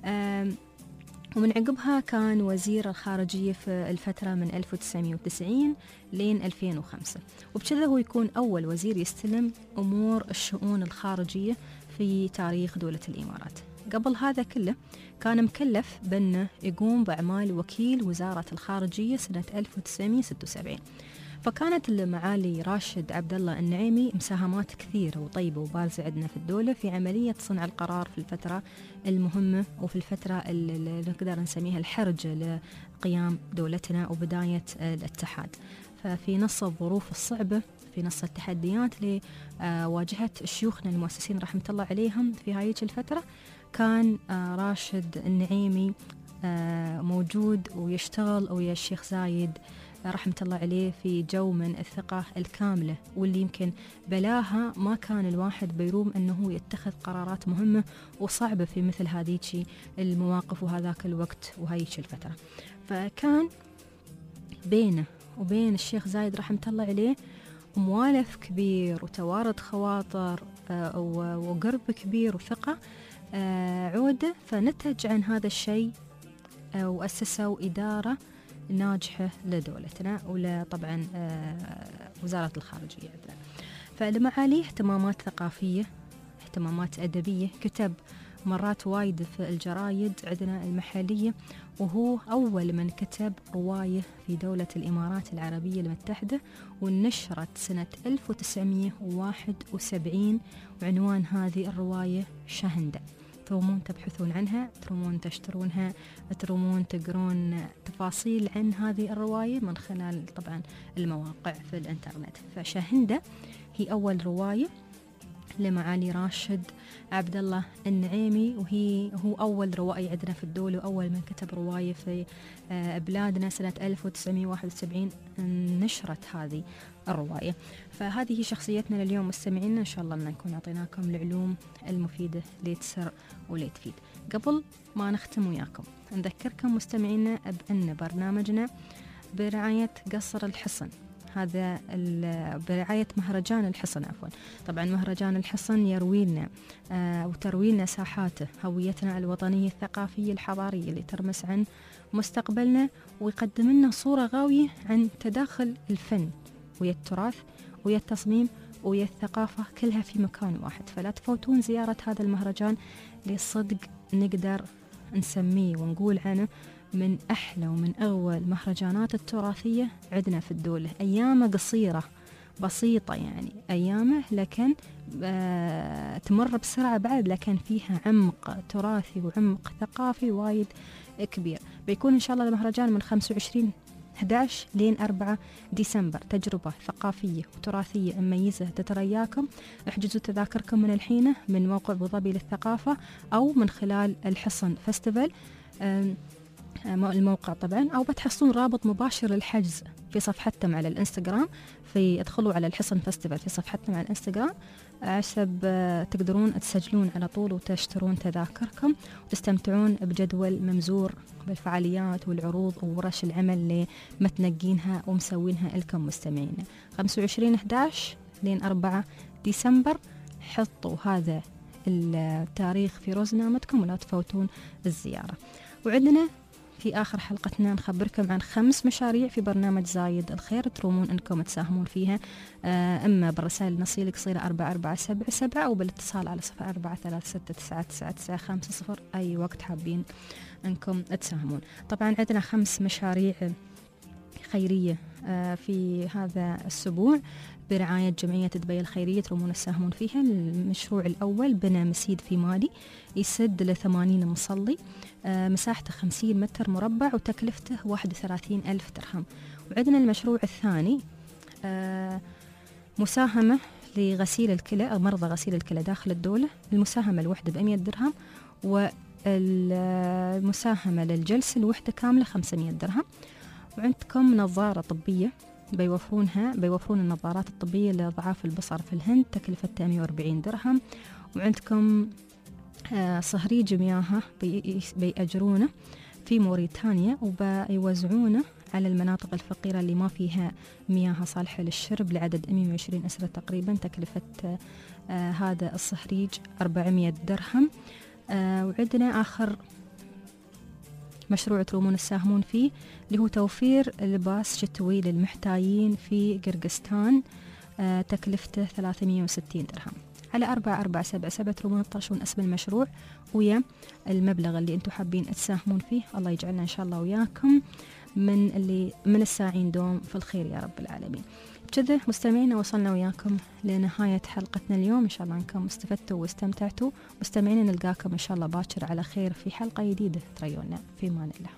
ومن عقبها كان وزير الخارجية في الفترة من ألف وتسعمية وتسعين لين ألفين وخمسة، وبكذا هو يكون أول وزير يستلم أمور الشؤون الخارجية في تاريخ دولة الإمارات. قبل هذا كله كان مكلف بأنه يقوم بأعمال وكيل وزارة الخارجية سنة ألف وتسعمية وستة وسبعين. فكانت المعالي راشد عبد الله النعيمي مساهمات كثيرة وطيبة وبارزة عندنا في الدولة في عملية صنع القرار في الفترة المهمة وفي الفترة اللي نقدر نسميها الحرجة لقيام دولتنا وبداية الاتحاد. ففي نص الظروف الصعبة، في نص التحديات اللي واجهت شيوخنا المؤسسين رحمة الله عليهم في هاي الفترة، كان راشد النعيمي موجود ويشتغل ويا الشيخ زايد رحمة الله عليه في جو من الثقة الكاملة، واللي يمكن بلاها ما كان الواحد بيروم أنه يتخذ قرارات مهمة وصعبة في مثل هذيك المواقف وهذاك الوقت وهيك الفترة. فكان بينه وبين الشيخ زايد رحمة الله عليه موالف كبير وتوارد خواطر وقرب كبير وثقة عودة، فنتج عن هذا الشيء وأسسوا إدارة ناجحة لدولتنا وطبعا وزارة الخارجية عندنا. فلمعاليه اهتمامات ثقافية، اهتمامات أدبية، كتب مرات وايد في الجرايد عندنا المحلية، وهو أول من كتب رواية في دولة الإمارات العربية المتحدة، ونشرت سنة ألف وتسعمية وواحد وسبعين، وعنوان هذه الرواية شاهندة. ترومون تبحثون عنها، ترومون تشترونها، ترومون تقرون تفاصيل عن هذه الرواية من خلال طبعا المواقع في الانترنت. فشاهندة هي أول رواية لمعالي راشد عبد الله النعيمي، وهي هو أول روائي عندنا في الدولة وأول من كتب رواية في بلادنا. سنة ألف وتسعمائة وواحد وسبعين نشرت هذه الرواية. فهذه شخصيتنا لليوم مستمعينا، إن شاء الله أن نكون أعطيناكم العلوم المفيدة اللي تسر واللي تفيد. قبل ما نختم وياكم نذكركم مستمعينا بأن برنامجنا برعاية قصر الحصن، هذا برعاية مهرجان الحصن عفوا. طبعا مهرجان الحصن يروي لنا آه وتروي لنا ساحاته، هويتنا الوطنية الثقافية الحضارية اللي ترمس عن مستقبلنا، ويقدم لنا صورة غاوية عن تداخل الفن ويا التراث ويا التصميم ويا الثقافة كلها في مكان واحد. فلا تفوتون زيارة هذا المهرجان لصدق نقدر نسميه ونقول عنه من أحلى ومن أول المهرجانات التراثية عندنا في الدولة. أيامه قصيرة بسيطة يعني أيامه، لكن آه تمر بسرعة بعد، لكن فيها عمق تراثي وعمق ثقافي وايد كبير. بيكون إن شاء الله المهرجان من خمسة وعشرين أحد عشر لين أربعة ديسمبر، تجربة ثقافية وتراثية مميزة تترياكم. احجزوا تذاكركم من الحين من موقع أبو ظبي للثقافة أو من خلال الحصن فestival الموقع طبعا، أو بتحصلون رابط مباشر للحجز في صفحتهم على الانستغرام. في ادخلوا على الحصن فestival في صفحتهم على الانستغرام عشان تقدرون تسجلون على طول وتشترون تذاكركم وتستمتعون بجدول ممزور بالفعاليات والعروض وورش العمل اللي متنقينها ومسوينها لكم مستمعين. خمسة وعشرين أحد عشر لين أربعة ديسمبر، حطوا هذا التاريخ في روزنامتكم ولا تفوتون الزيارة. وعندنا في آخر حلقتنا نخبركم عن خمس مشاريع في برنامج زايد الخير ترومون أنكم تساهمون فيها، أما بالرسائل النصية القصيرة أربعة أربعة سبعة سبعة أو بالاتصال على صفر أربعة ثلاثة ستة تسعة تسعة تسعة خمسة صفر أي وقت حابين أنكم تساهمون. طبعا عندنا خمس مشاريع خيرية في هذا الأسبوع برعاية جمعية دبي الخيرية ترومون تساهمون فيها. المشروع الأول بنى مسجد في مالي يسد لثمانين مصلي، مساحته خمسين متر مربع وتكلفته واحد وثلاثين ألف درهم. وعندنا المشروع الثاني مساهمة لغسيل الكلى أو مرضى غسيل الكلى داخل الدولة، المساهمة الوحدة بمئة درهم، والمساهمة للجلسة الوحدة كاملة خمسمائة درهم. وعندكم نظارة طبية بيوفرونها بيوفرون النظارات الطبية لضعاف البصر في الهند تكلفتها مئة وأربعين درهم. وعندكم آه صهريج مياه بي بيأجرونه في موريتانيا وبيوزعونه على المناطق الفقيرة اللي ما فيها مياه صالحة للشرب لعدد مئة وعشرين أسرة تقريبا، تكلفة آه هذا الصهريج أربعمائة درهم. آه وعندنا آخر مشروع ترومون تساهمون فيه اللي هو توفير لباس شتوي للمحتاجين في قرقستان، آه تكلفته ثلاثمائة وستين درهم. على أربعة أربعة سبعة سبعة ترومون تطرشون اسم المشروع ويا المبلغ اللي انتم حابين تساهمون فيه. الله يجعلنا إن شاء الله وياكم من اللي من الساعين دوم في الخير يا رب العالمين. بكذا مستمعينا وصلنا وياكم لنهاية حلقتنا اليوم، إن شاء الله أنكم استفدتوا واستمتعتوا. مستمعينا نلقاكم إن شاء الله باكر على خير في حلقة جديدة. تريونا في أمان الله.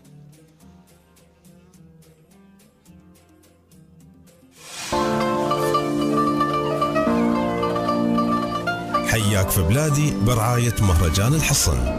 حياك في بلادي برعاية مهرجان الحصن.